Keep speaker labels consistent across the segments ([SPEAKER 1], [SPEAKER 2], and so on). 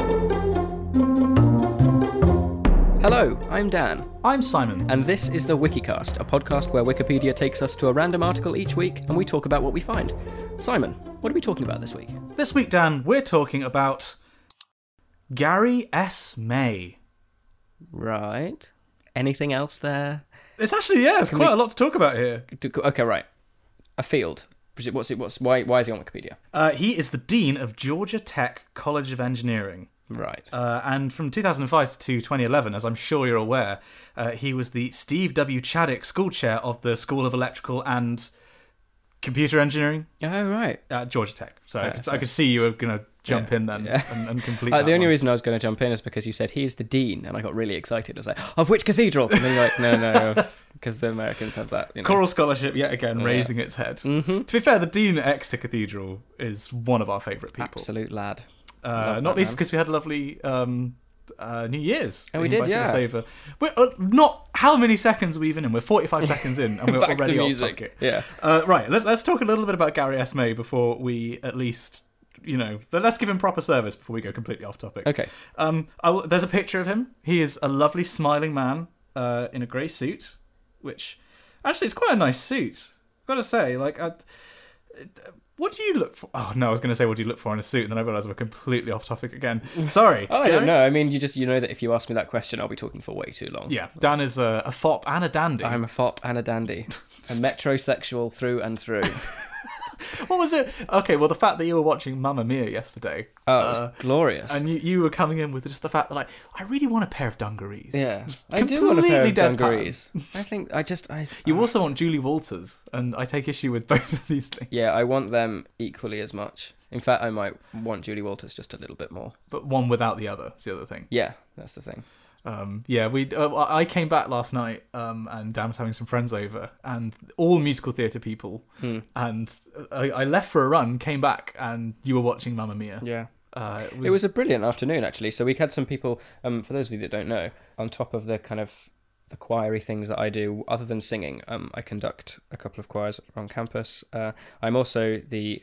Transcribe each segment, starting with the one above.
[SPEAKER 1] Hello, I'm Dan.
[SPEAKER 2] I'm Simon.
[SPEAKER 1] And this is the Wikicast, a podcast where Wikipedia takes us to a random article each week and we talk about what we find. Simon, what are we talking about this week?
[SPEAKER 2] This week, Dan, we're talking about Gary S. May.
[SPEAKER 1] Right. Anything else there?
[SPEAKER 2] It's actually, it's quite a lot to talk about here.
[SPEAKER 1] Okay, right. A field. Why is he on Wikipedia?
[SPEAKER 2] He is the Dean of Georgia Tech College of Engineering.
[SPEAKER 1] Right.
[SPEAKER 2] And from 2005 to 2011, as I'm sure you're aware, he was the Steve W. Chaddick School Chair of the School of Electrical and Computer Engineering.
[SPEAKER 1] Oh, right.
[SPEAKER 2] At Georgia Tech. So I could see you were going to jump in then and complete that.
[SPEAKER 1] The only reason I was going to jump in is because you said he is the Dean, and I got really excited. I was like, of which cathedral? And then you're like, no, because the Americans have that.
[SPEAKER 2] Choral scholarship, yet again, raising its head.
[SPEAKER 1] Mm-hmm.
[SPEAKER 2] To be fair, the Dean at Exeter Cathedral is one of our favourite people.
[SPEAKER 1] Absolute lad.
[SPEAKER 2] Not least because we had a lovely New Year's.
[SPEAKER 1] And we did, yeah.
[SPEAKER 2] We're not how many seconds are we even in? We're 45 seconds in, and we're
[SPEAKER 1] Back
[SPEAKER 2] already
[SPEAKER 1] to
[SPEAKER 2] off
[SPEAKER 1] music.
[SPEAKER 2] topic.
[SPEAKER 1] Yeah.
[SPEAKER 2] Right. Let's talk a little bit about Gary S. May before we at least, let's give him proper service before we go completely off topic.
[SPEAKER 1] Okay.
[SPEAKER 2] There's a picture of him. He is a lovely, smiling man in a grey suit, which actually is quite a nice suit. I've got to say, what do you look for? Oh, no, I was going to say, what do you look for in a suit? And then I realised we're completely off topic again. Sorry.
[SPEAKER 1] I don't know. I mean, you know that if you ask me that question, I'll be talking for way too long.
[SPEAKER 2] Yeah, Dan is a fop and a dandy.
[SPEAKER 1] I'm a fop and a dandy. A metrosexual through and through.
[SPEAKER 2] What was it? Okay, well, the fact that you were watching Mamma Mia yesterday.
[SPEAKER 1] Oh, it was glorious.
[SPEAKER 2] And you were coming in with just the fact that, I really want a pair of dungarees.
[SPEAKER 1] Yeah, I do want a pair of dungarees. I think
[SPEAKER 2] You also want Julie Walters, and I take issue with both of these things.
[SPEAKER 1] Yeah, I want them equally as much. In fact, I might want Julie Walters just a little bit more.
[SPEAKER 2] But one without the other is the other thing.
[SPEAKER 1] Yeah, that's the thing.
[SPEAKER 2] I came back last night, and Dan was having some friends over, and all musical theatre people, and I left for a run, came back, and you were watching Mamma Mia.
[SPEAKER 1] Yeah. It was a brilliant afternoon, actually. So we had some people, for those of you that don't know, on top of the kind of the choiry things that I do, other than singing, I conduct a couple of choirs on campus. I'm also the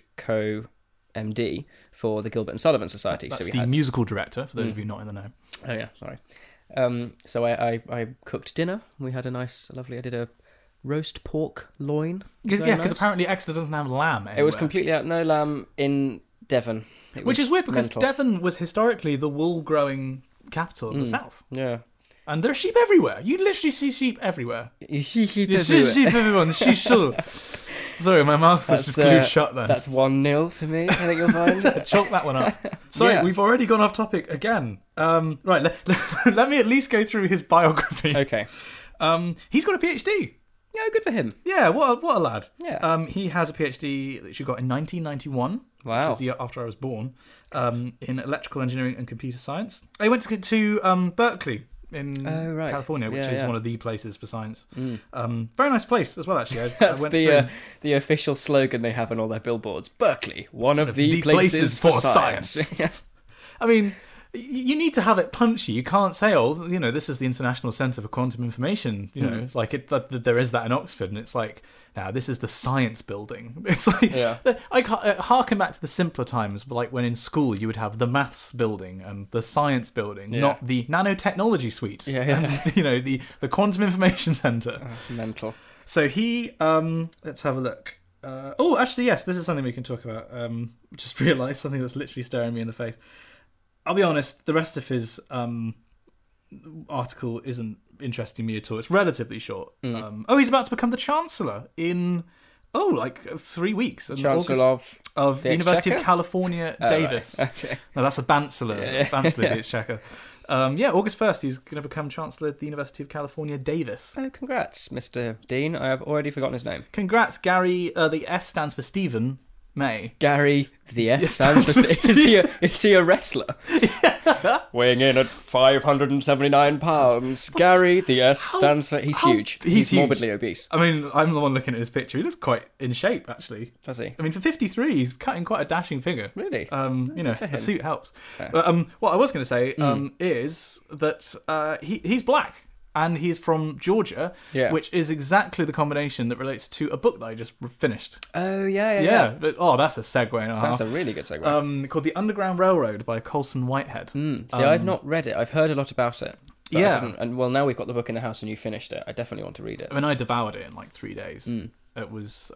[SPEAKER 1] co-MD for the Gilbert and Sullivan Society.
[SPEAKER 2] That's the musical director, for those of you not in the know.
[SPEAKER 1] Oh, yeah, sorry. So I cooked dinner. We had I did a roast pork loin.
[SPEAKER 2] Because apparently Exeter doesn't have lamb anywhere.
[SPEAKER 1] It was completely out, no lamb in Devon.
[SPEAKER 2] Which is weird because Devon was historically the wool-growing capital of the south.
[SPEAKER 1] Yeah.
[SPEAKER 2] And there are sheep everywhere. You literally see sheep everywhere.
[SPEAKER 1] You see sheep
[SPEAKER 2] everywhere. You see sheep everywhere. Sheep so. Sorry, my mouth was just glued shut then.
[SPEAKER 1] That's 1-0 for me, I think you'll find.
[SPEAKER 2] Chalk that one up. Sorry, We've already gone off topic again. Right, let me at least go through his biography.
[SPEAKER 1] Okay.
[SPEAKER 2] He's got a PhD.
[SPEAKER 1] Yeah, good for him.
[SPEAKER 2] Yeah, what a lad.
[SPEAKER 1] Yeah.
[SPEAKER 2] He has a PhD that she got in 1991.
[SPEAKER 1] Wow.
[SPEAKER 2] Which was the year after I was born. In electrical engineering and computer science. I went to Berkeley in California, which is one of the places for science. Very nice place as well, actually.
[SPEAKER 1] That's the official slogan they have on all their billboards. Berkeley, one of the places for science.
[SPEAKER 2] I mean, you need to have it punchy. You can't say, this is the International Centre for Quantum Information. There is that in Oxford, and it's like, now this is the science building. It's like, I harken back to the simpler times, like when in school you would have the maths building and the science building, not the nanotechnology suite. And, the Quantum Information Centre.
[SPEAKER 1] Mental.
[SPEAKER 2] So he, let's have a look. Actually, yes, this is something we can talk about. Just realised something that's literally staring me in the face. I'll be honest, the rest of his article isn't interesting me at all. It's relatively short. He's about to become the Chancellor in, 3 weeks.
[SPEAKER 1] Chancellor
[SPEAKER 2] of the University of California, Davis.
[SPEAKER 1] Right. Okay.
[SPEAKER 2] No, that's a Chancellor. Chancellor the Exchequer. August 1st, he's going to become Chancellor of the University of California, Davis.
[SPEAKER 1] Oh, congrats, Mr. Dean. I have already forgotten his name.
[SPEAKER 2] Congrats, Gary. The S stands for Stephen May.
[SPEAKER 1] Gary, the S stands for is he a wrestler? Weighing in at 579 pounds. Gary, the S stands for... He's huge. He's morbidly obese.
[SPEAKER 2] I mean, I'm the one looking at his picture. He looks quite in shape, actually.
[SPEAKER 1] Does he?
[SPEAKER 2] I mean, for 53, he's cutting quite a dashing figure.
[SPEAKER 1] Really?
[SPEAKER 2] A suit helps.
[SPEAKER 1] Yeah.
[SPEAKER 2] What I was going to say is that he's black. and he's from Georgia,
[SPEAKER 1] Yeah.
[SPEAKER 2] which is exactly the combination that relates to a book that I just finished.
[SPEAKER 1] Oh, yeah.
[SPEAKER 2] But, that's a segue and a half.
[SPEAKER 1] That's a really good segue.
[SPEAKER 2] Called The Underground Railroad by Colson Whitehead.
[SPEAKER 1] See, I've not read it. I've heard a lot about it. But
[SPEAKER 2] Yeah.
[SPEAKER 1] I didn't, and well, now we've got the book in the house and you finished it. I definitely want to read it.
[SPEAKER 2] I mean, I devoured it in like 3 days. It was,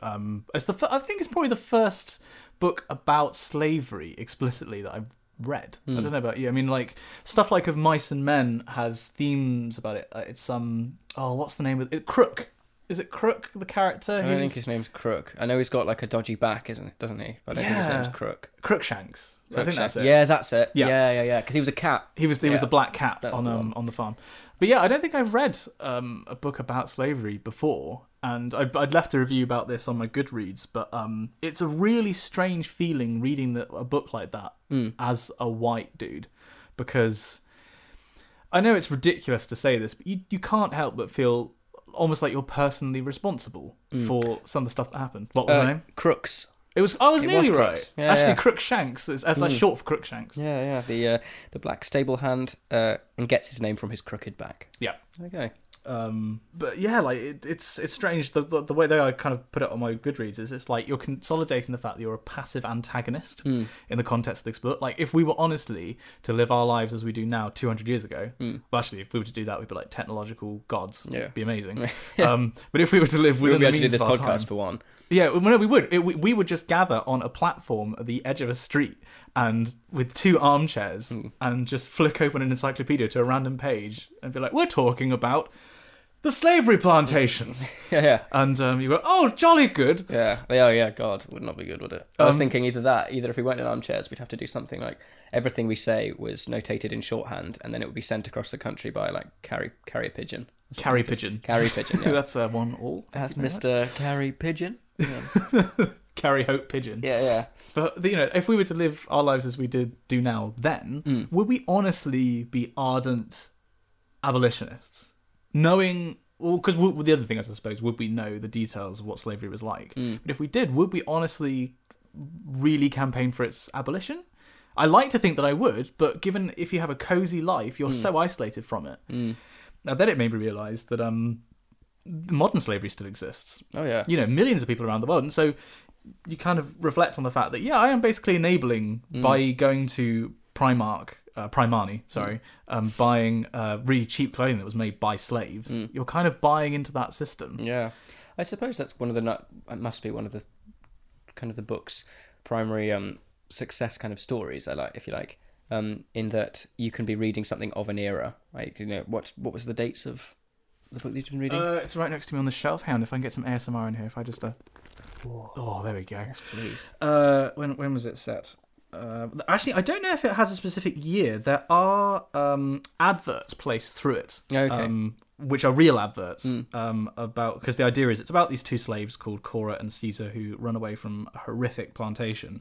[SPEAKER 2] I think it's probably the first book about slavery explicitly that I've read. I don't know about you. I mean, like stuff like Of Mice and Men has themes about it. It's what's the name of it? Crook. Is it Crook, the character?
[SPEAKER 1] I don't think his name's Crook. I know he's got like a dodgy back, doesn't he? But I don't think his name's Crook.
[SPEAKER 2] Crookshanks. I think that's it.
[SPEAKER 1] Yeah, that's it.
[SPEAKER 2] Yeah.
[SPEAKER 1] Yeah. Because he was a cat.
[SPEAKER 2] He was the black cat
[SPEAKER 1] That's the one.
[SPEAKER 2] on the farm. But yeah, I don't think I've read a book about slavery before, and I'd left a review about this on my Goodreads. But it's a really strange feeling reading a book like that as a white dude, because I know it's ridiculous to say this, but you can't help but feel almost like you're personally responsible for some of the stuff that happened. What was her name?
[SPEAKER 1] Crooks.
[SPEAKER 2] I was nearly right.
[SPEAKER 1] Crooks. Yeah,
[SPEAKER 2] Actually,
[SPEAKER 1] yeah.
[SPEAKER 2] Crookshanks is like short for Crookshanks.
[SPEAKER 1] Yeah. The black stable hand and gets his name from his crooked back.
[SPEAKER 2] Yeah.
[SPEAKER 1] Okay.
[SPEAKER 2] But yeah, like it's strange. The way that I kind of put it on my Goodreads is it's like you're consolidating the fact that you're a passive antagonist in the context of this book. Like if we were honestly to live our lives as we do now 200 years ago, well, actually, if we were to do that, we'd be like technological gods.
[SPEAKER 1] Yeah.
[SPEAKER 2] It'd be amazing. But if we were to live within the
[SPEAKER 1] do
[SPEAKER 2] means
[SPEAKER 1] this
[SPEAKER 2] of our
[SPEAKER 1] podcast
[SPEAKER 2] time,
[SPEAKER 1] for one.
[SPEAKER 2] yeah, no, we would. We would just gather on a platform at the edge of a street and with 2 armchairs and just flick open an encyclopedia to a random page and be like, we're talking about the slavery plantations.
[SPEAKER 1] Yeah.
[SPEAKER 2] And you go, oh, jolly good.
[SPEAKER 1] Yeah. Yeah. God, would not be good, would it? I was thinking either if we weren't in armchairs, we'd have to do something like everything we say was notated in shorthand, and then it would be sent across the country by like carrier pigeon.
[SPEAKER 2] Carry pigeon.
[SPEAKER 1] Carry pigeon. Yeah.
[SPEAKER 2] That's 1 all.
[SPEAKER 1] That's Mr. Carry Pigeon.
[SPEAKER 2] Carry hope pigeon.
[SPEAKER 1] Yeah.
[SPEAKER 2] But if we were to live our lives as we do now, then would we honestly be ardent abolitionists, knowing? Well, because the other thing is, I suppose, would we know the details of what slavery was like? But if we did, would we honestly really campaign for its abolition? I like to think that I would, but given if you have a cozy life, you're so isolated from it. Now, then it made me realise that modern slavery still exists.
[SPEAKER 1] Oh, yeah.
[SPEAKER 2] Millions of people around the world. And so you kind of reflect on the fact that, I am basically enabling by going to Primark, Primani, buying really cheap clothing that was made by slaves. You're kind of buying into that system.
[SPEAKER 1] Yeah. I suppose that's it must be one of the kind of the book's primary success kind of stories, if you like, in that you can be reading something of an era. Like, what was the dates of the book that you've been reading?
[SPEAKER 2] It's right next to me on the shelf. Hang on, if I can get some ASMR in here, if I just... Oh, there we go.
[SPEAKER 1] Yes, please.
[SPEAKER 2] When was it set? Actually, I don't know if it has a specific year. There are adverts placed through it,
[SPEAKER 1] Okay.
[SPEAKER 2] which are real adverts because the idea is it's about these 2 slaves called Cora and Caesar who run away from a horrific plantation,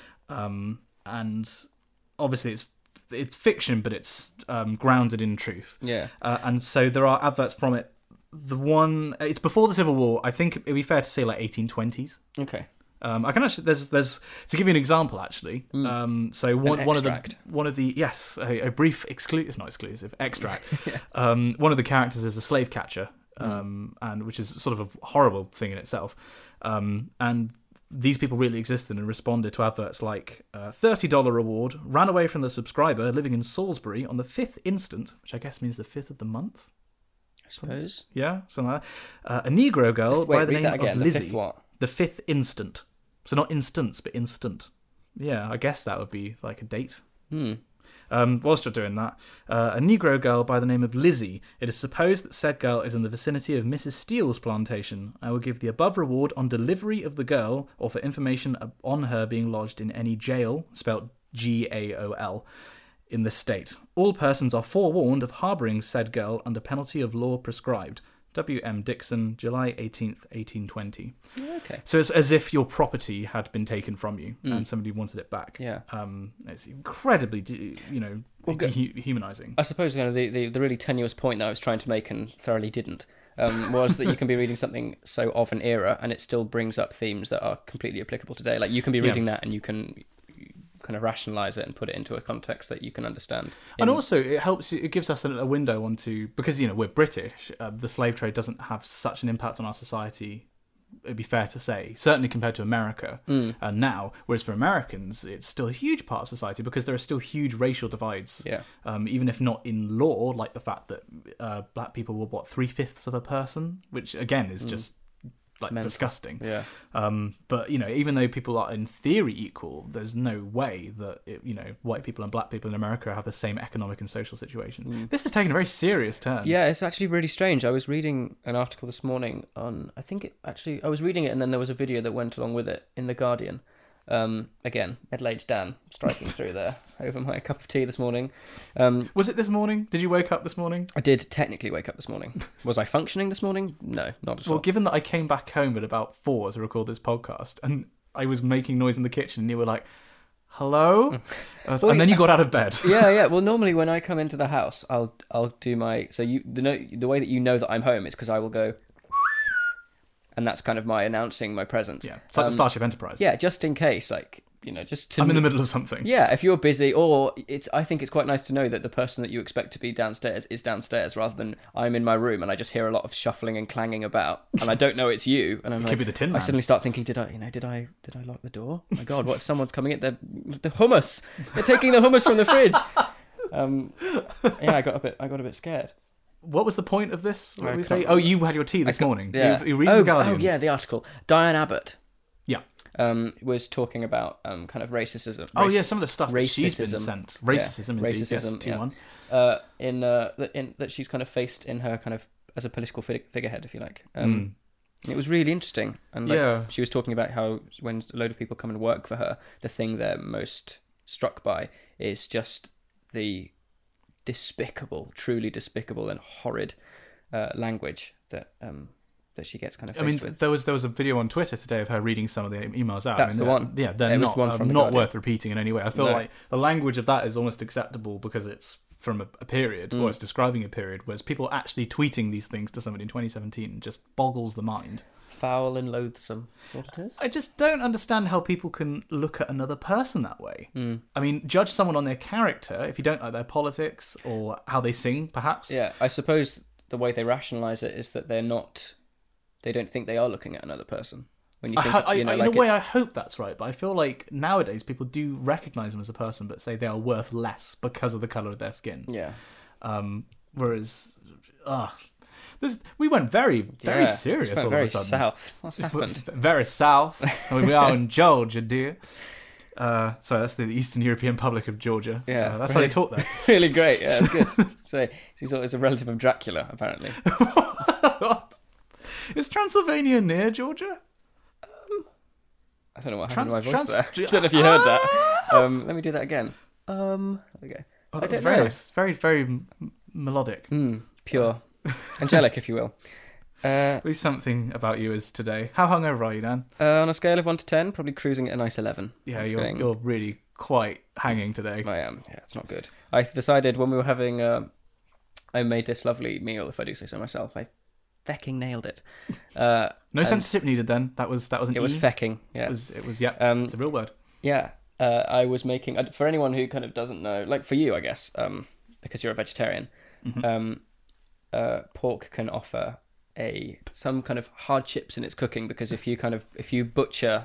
[SPEAKER 2] and obviously it's fiction, but it's grounded in truth.
[SPEAKER 1] Yeah.
[SPEAKER 2] And so there are adverts from it. It's before the Civil War. I think it'd be fair to say like 1820s.
[SPEAKER 1] Okay.
[SPEAKER 2] I can actually there's to give you an example actually. So one of the a brief it's not exclusive extract. One of the characters is a slave catcher, and which is sort of a horrible thing in itself. And these people really existed and responded to adverts like $30 reward, ran away from the subscriber living in Salisbury on the 5th instant, which I guess means the 5th of the month.
[SPEAKER 1] I suppose.
[SPEAKER 2] Yeah, something like that. A Negro girl by the name of Lizzie.
[SPEAKER 1] The 5th what?
[SPEAKER 2] The 5th instant. So not instance, but instant. Yeah, I guess that would be like a date. Whilst you're doing that, a Negro girl by the name of Lizzie. It is supposed that said girl is in the vicinity of Mrs. Steele's plantation. I will give the above reward on delivery of the girl or for information on her being lodged in any jail, spelt GAOL, in the state. All persons are forewarned of harbouring said girl under penalty of law prescribed. W.M. Dixon, July 18th, 1820.
[SPEAKER 1] Okay.
[SPEAKER 2] So it's as if your property had been taken from you and somebody wanted it back.
[SPEAKER 1] Yeah.
[SPEAKER 2] It's incredibly, dehumanizing.
[SPEAKER 1] I suppose the really tenuous point that I was trying to make and thoroughly didn't was that you can be reading something so of an era and it still brings up themes that are completely applicable today. Like you can be reading that and you can kind of rationalize it and put it into a context that you can understand.
[SPEAKER 2] And also, it helps. It gives us a window onto, because we're British. The slave trade doesn't have such an impact on our society. It'd be fair to say, certainly compared to America now. Whereas for Americans, it's still a huge part of society because there are still huge racial divides.
[SPEAKER 1] Yeah.
[SPEAKER 2] Even if not in law, like the fact that black people were 3/5 of a person, which again is just like
[SPEAKER 1] Mental.
[SPEAKER 2] disgusting.
[SPEAKER 1] Yeah.
[SPEAKER 2] But even though people are in theory equal, there's no way that white people and black people in America have the same economic and social situation. This has taken a very serious turn.
[SPEAKER 1] Yeah, it's actually really strange. I was reading an article this morning on, I was reading it and then there was a video that went along with it in The Guardian. Again, Adelaide Dan striking through there over my cup of tea this morning.
[SPEAKER 2] Was it this morning? Did you wake up this morning?
[SPEAKER 1] I did technically wake up this morning. Was I functioning this morning? No, not at all.
[SPEAKER 2] Well, given that I came back home at about 4 to record this podcast and I was making noise in the kitchen and you were like, hello? And then you got out of bed.
[SPEAKER 1] Yeah. Well, normally when I come into the house, I'll do my... So the way that you know that I'm home is because I will go... And that's kind of my announcing my presence.
[SPEAKER 2] Yeah, it's like the Starship Enterprise.
[SPEAKER 1] Yeah, just in case, just to...
[SPEAKER 2] I'm in the middle of something.
[SPEAKER 1] Yeah, if you're busy, or I think it's quite nice to know that the person that you expect to be downstairs is downstairs, rather than I'm in my room and I just hear a lot of shuffling and clanging about, and I don't know it's you, and I'm
[SPEAKER 2] Could be the Tin Man.
[SPEAKER 1] I suddenly start thinking, did I lock the door? Oh my God, what if someone's coming in? The hummus. They're taking the hummus from the fridge. Yeah, I got a bit scared.
[SPEAKER 2] What was the point of this? What were we saying? Oh, you had your tea this morning.
[SPEAKER 1] Yeah.
[SPEAKER 2] You reading The Guardian?
[SPEAKER 1] Oh, yeah, the article. Diane Abbott.
[SPEAKER 2] Yeah.
[SPEAKER 1] Was talking about kind of racism.
[SPEAKER 2] Oh, yeah, some of the stuff that she's been
[SPEAKER 1] racism.
[SPEAKER 2] sent. Racism, indeed.
[SPEAKER 1] Racism,
[SPEAKER 2] yes,
[SPEAKER 1] 2-1. In that she's kind of faced in her kind of as a political figurehead, if you like. It was really interesting. And she was talking about how when a load of people come and work for her, the thing they're most struck by is just the truly despicable and horrid language that she gets kind of faced with.
[SPEAKER 2] There was a video on Twitter today of her reading some of the emails out.
[SPEAKER 1] That's the one.
[SPEAKER 2] Yeah, they're not worth repeating in any way. I feel like the language of that is almost acceptable because it's from a period, or it's describing a period, whereas people actually tweeting these things to somebody in 2017 just boggles the mind.
[SPEAKER 1] Foul and loathsome. What it is?
[SPEAKER 2] I just don't understand how people can look at another person that way. I mean, judge someone on their character if you don't like their politics or how they sing, perhaps.
[SPEAKER 1] Yeah, I suppose the way they rationalise it is that they don't think they are looking at another person. When you think,
[SPEAKER 2] in a way, I hope that's right, but I feel like nowadays people do recognise them as a person, but say they are worth less because of the colour of their skin.
[SPEAKER 1] Yeah.
[SPEAKER 2] Whereas, we went very serious all
[SPEAKER 1] very
[SPEAKER 2] of a sudden.
[SPEAKER 1] South. What's happened?
[SPEAKER 2] Very south. We are in Georgia, dear. Sorry, that's the Eastern European Republic of Georgia.
[SPEAKER 1] Yeah,
[SPEAKER 2] that's how they talk there.
[SPEAKER 1] Really great. Yeah, it's good. So he's a relative of Dracula, apparently.
[SPEAKER 2] What? Is Transylvania near Georgia?
[SPEAKER 1] I don't know what happened to my voice there. I don't know if you heard that. Let me do that again. Okay.
[SPEAKER 2] Oh, that was very nice. Very, very melodic.
[SPEAKER 1] Pure. Angelic, if you will.
[SPEAKER 2] At least something about you is today. How hungover are you, Dan?
[SPEAKER 1] On a scale of 1 to 10, probably cruising at a nice 11.
[SPEAKER 2] Yeah, you're really quite hanging today.
[SPEAKER 1] I am. Yeah, it's not good. I decided when we were having... I made this lovely meal, if I do say so myself. I fecking nailed it.
[SPEAKER 2] No censorship needed then. That was an
[SPEAKER 1] It was fecking, yeah.
[SPEAKER 2] It was yeah, it's a real word.
[SPEAKER 1] Yeah. I was making... For anyone who kind of doesn't know, like for you, I guess, because you're a vegetarian, pork can offer some kind of hardships in its cooking, because if you butcher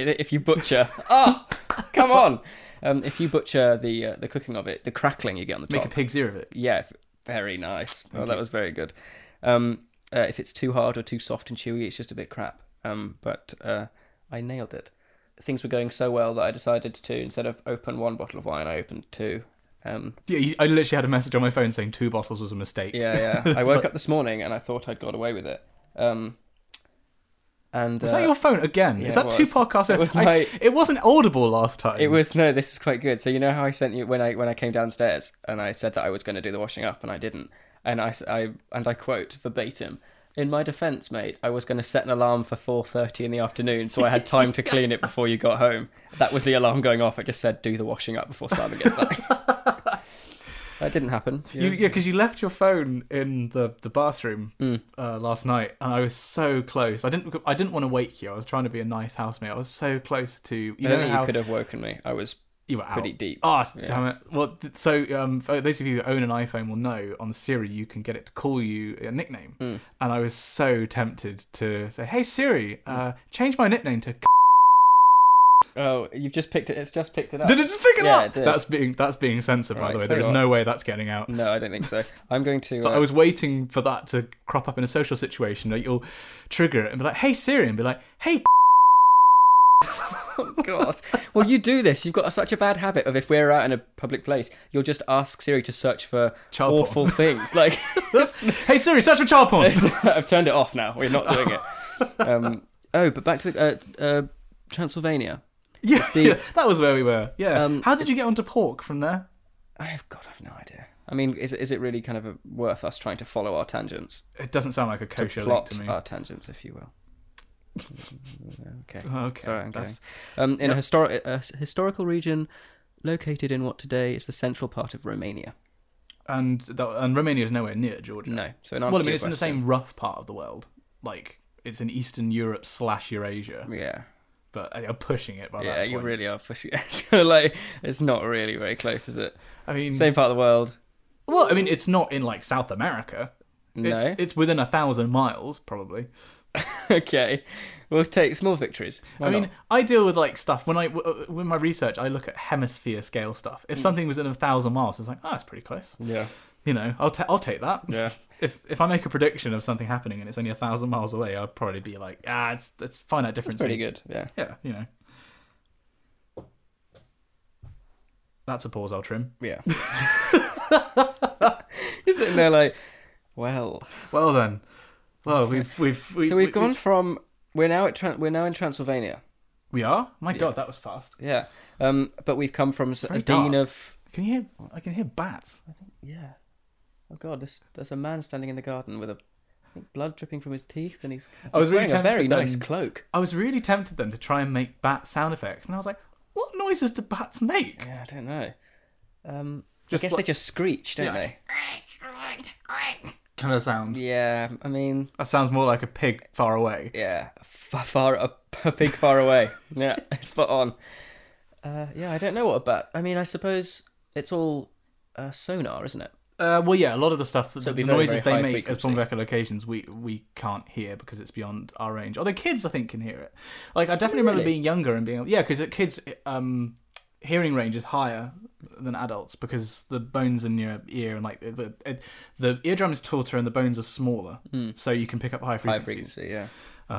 [SPEAKER 1] come on, if you butcher the cooking of it, the crackling you get on the top,
[SPEAKER 2] make a pig's ear of it.
[SPEAKER 1] Yeah, very nice. That was very good. If it's too hard or too soft and chewy, it's just a bit crap. But I nailed it. Things were going so well that I decided to, instead of open 1 bottle of wine, I opened 2.
[SPEAKER 2] I literally had a message on my phone saying 2 bottles was a mistake.
[SPEAKER 1] Yeah. I woke up this morning and I thought I'd got away with it. And
[SPEAKER 2] was that your phone again?
[SPEAKER 1] Yeah,
[SPEAKER 2] is that 2 podcasts? It wasn't audible last time.
[SPEAKER 1] It was. No, this is quite good. So you know how I sent you when I came downstairs and I said that I was going to do the washing up and I didn't. And I quote verbatim: "In my defence, mate, I was going to set an alarm for 4:30 in the afternoon, so I had time to clean it before you got home." That was the alarm going off. It just said, "Do the washing up before Simon gets back." That didn't happen.
[SPEAKER 2] Because you left your phone in the bathroom last night, and I was so close. I didn't want to wake you. I was trying to be a nice housemate. I was so close to.
[SPEAKER 1] You could have woken me. I was
[SPEAKER 2] You were out.
[SPEAKER 1] pretty deep.
[SPEAKER 2] Oh, damn it. Well, so for those of you who own an iPhone will know on Siri you can get it to call you a nickname. And I was so tempted to say, hey Siri, change my nickname to...
[SPEAKER 1] Oh, you've just picked it. It's just picked it up.
[SPEAKER 2] Did it just pick it
[SPEAKER 1] Yeah,
[SPEAKER 2] up?
[SPEAKER 1] it did.
[SPEAKER 2] That's being censored, by
[SPEAKER 1] Right,
[SPEAKER 2] the way.
[SPEAKER 1] so
[SPEAKER 2] There is
[SPEAKER 1] what?
[SPEAKER 2] no way that's getting out.
[SPEAKER 1] No, I don't think so. I'm going to...
[SPEAKER 2] But I was waiting for that to crop up in a social situation that you'll trigger it and be like, hey Siri, and be like, hey...
[SPEAKER 1] Oh, God. Well, you do this. You've got such a bad habit of if we're out in a public place, you'll just ask Siri to search for
[SPEAKER 2] Child
[SPEAKER 1] awful
[SPEAKER 2] porn.
[SPEAKER 1] things. Like,
[SPEAKER 2] Hey Siri, search for child porn!
[SPEAKER 1] I've turned it off now. We're not doing it. But back to the Transylvania.
[SPEAKER 2] Yeah, that was where we were. Yeah. How did you get onto pork from there?
[SPEAKER 1] I've no idea. I mean, is it really kind of worth us trying to follow our tangents?
[SPEAKER 2] It doesn't sound like a
[SPEAKER 1] To
[SPEAKER 2] kosher link
[SPEAKER 1] plot
[SPEAKER 2] to me.
[SPEAKER 1] our tangents, if you will. Okay.
[SPEAKER 2] Okay.
[SPEAKER 1] Sorry, I'm
[SPEAKER 2] that's-
[SPEAKER 1] going. In a historical region located in what today is the central part of Romania.
[SPEAKER 2] And Romania is nowhere near Georgia.
[SPEAKER 1] No. So
[SPEAKER 2] Well, I mean, it's in the same rough part of the world. Like, it's in Eastern Europe / Eurasia.
[SPEAKER 1] Yeah.
[SPEAKER 2] But you're pushing it by that
[SPEAKER 1] Yeah,
[SPEAKER 2] point.
[SPEAKER 1] you really are pushing it. So, like, it's not really very close, is it?
[SPEAKER 2] I mean...
[SPEAKER 1] Same part of the world.
[SPEAKER 2] Well, I mean, it's not in, like, South America.
[SPEAKER 1] No.
[SPEAKER 2] It's within 1,000 miles, probably.
[SPEAKER 1] Okay. We'll take small victories. Why
[SPEAKER 2] I mean,
[SPEAKER 1] not?
[SPEAKER 2] I deal with like stuff when with my research. I look at hemisphere scale stuff. If something was in 1,000 miles, it's like, oh, that's pretty close.
[SPEAKER 1] Yeah.
[SPEAKER 2] You know, I'll take that.
[SPEAKER 1] Yeah.
[SPEAKER 2] If I make a prediction of something happening and it's only 1,000 miles away, I'd probably be like, it's finite difference.
[SPEAKER 1] It's pretty good. Yeah.
[SPEAKER 2] Yeah, you know. That's a pause I'll trim.
[SPEAKER 1] Yeah. You're sitting there like, well.
[SPEAKER 2] Well then, well we've
[SPEAKER 1] gone from we're now in Transylvania.
[SPEAKER 2] We are. My God, that was fast.
[SPEAKER 1] Yeah. But we've come from a
[SPEAKER 2] Very
[SPEAKER 1] dean
[SPEAKER 2] dark.
[SPEAKER 1] of.
[SPEAKER 2] Can you hear? I can hear bats.
[SPEAKER 1] Yeah. Oh God, there's a man standing in the garden with blood dripping from his teeth, and he's
[SPEAKER 2] really
[SPEAKER 1] wearing a very
[SPEAKER 2] tempted
[SPEAKER 1] nice
[SPEAKER 2] then.
[SPEAKER 1] cloak.
[SPEAKER 2] I was really tempted then to try and make bat sound effects, and I was like, what noises do bats make?
[SPEAKER 1] Yeah, I don't know. I
[SPEAKER 2] Just
[SPEAKER 1] guess
[SPEAKER 2] like-
[SPEAKER 1] they just screech, don't
[SPEAKER 2] Yeah.
[SPEAKER 1] they?
[SPEAKER 2] Kind of sound.
[SPEAKER 1] Yeah. I mean,
[SPEAKER 2] That sounds more like a pig far away.
[SPEAKER 1] yeah, a pig far away. Yeah, spot on. Yeah, I don't know what a bat. I mean, I suppose it's all sonar, isn't it?
[SPEAKER 2] Well, yeah, a lot of the stuff, the
[SPEAKER 1] it'd be
[SPEAKER 2] noises
[SPEAKER 1] very
[SPEAKER 2] they
[SPEAKER 1] high
[SPEAKER 2] make as
[SPEAKER 1] frequency.
[SPEAKER 2] from locations, we can't hear because it's beyond our range. Although kids, I think, can hear it. Like, I definitely remember
[SPEAKER 1] Really?
[SPEAKER 2] being younger and being... Yeah, because kids' hearing range is higher than adults because the bones in your ear and, like, the eardrum is taller and the bones are smaller. So you can pick up high
[SPEAKER 1] High
[SPEAKER 2] frequencies.
[SPEAKER 1] frequency, yeah.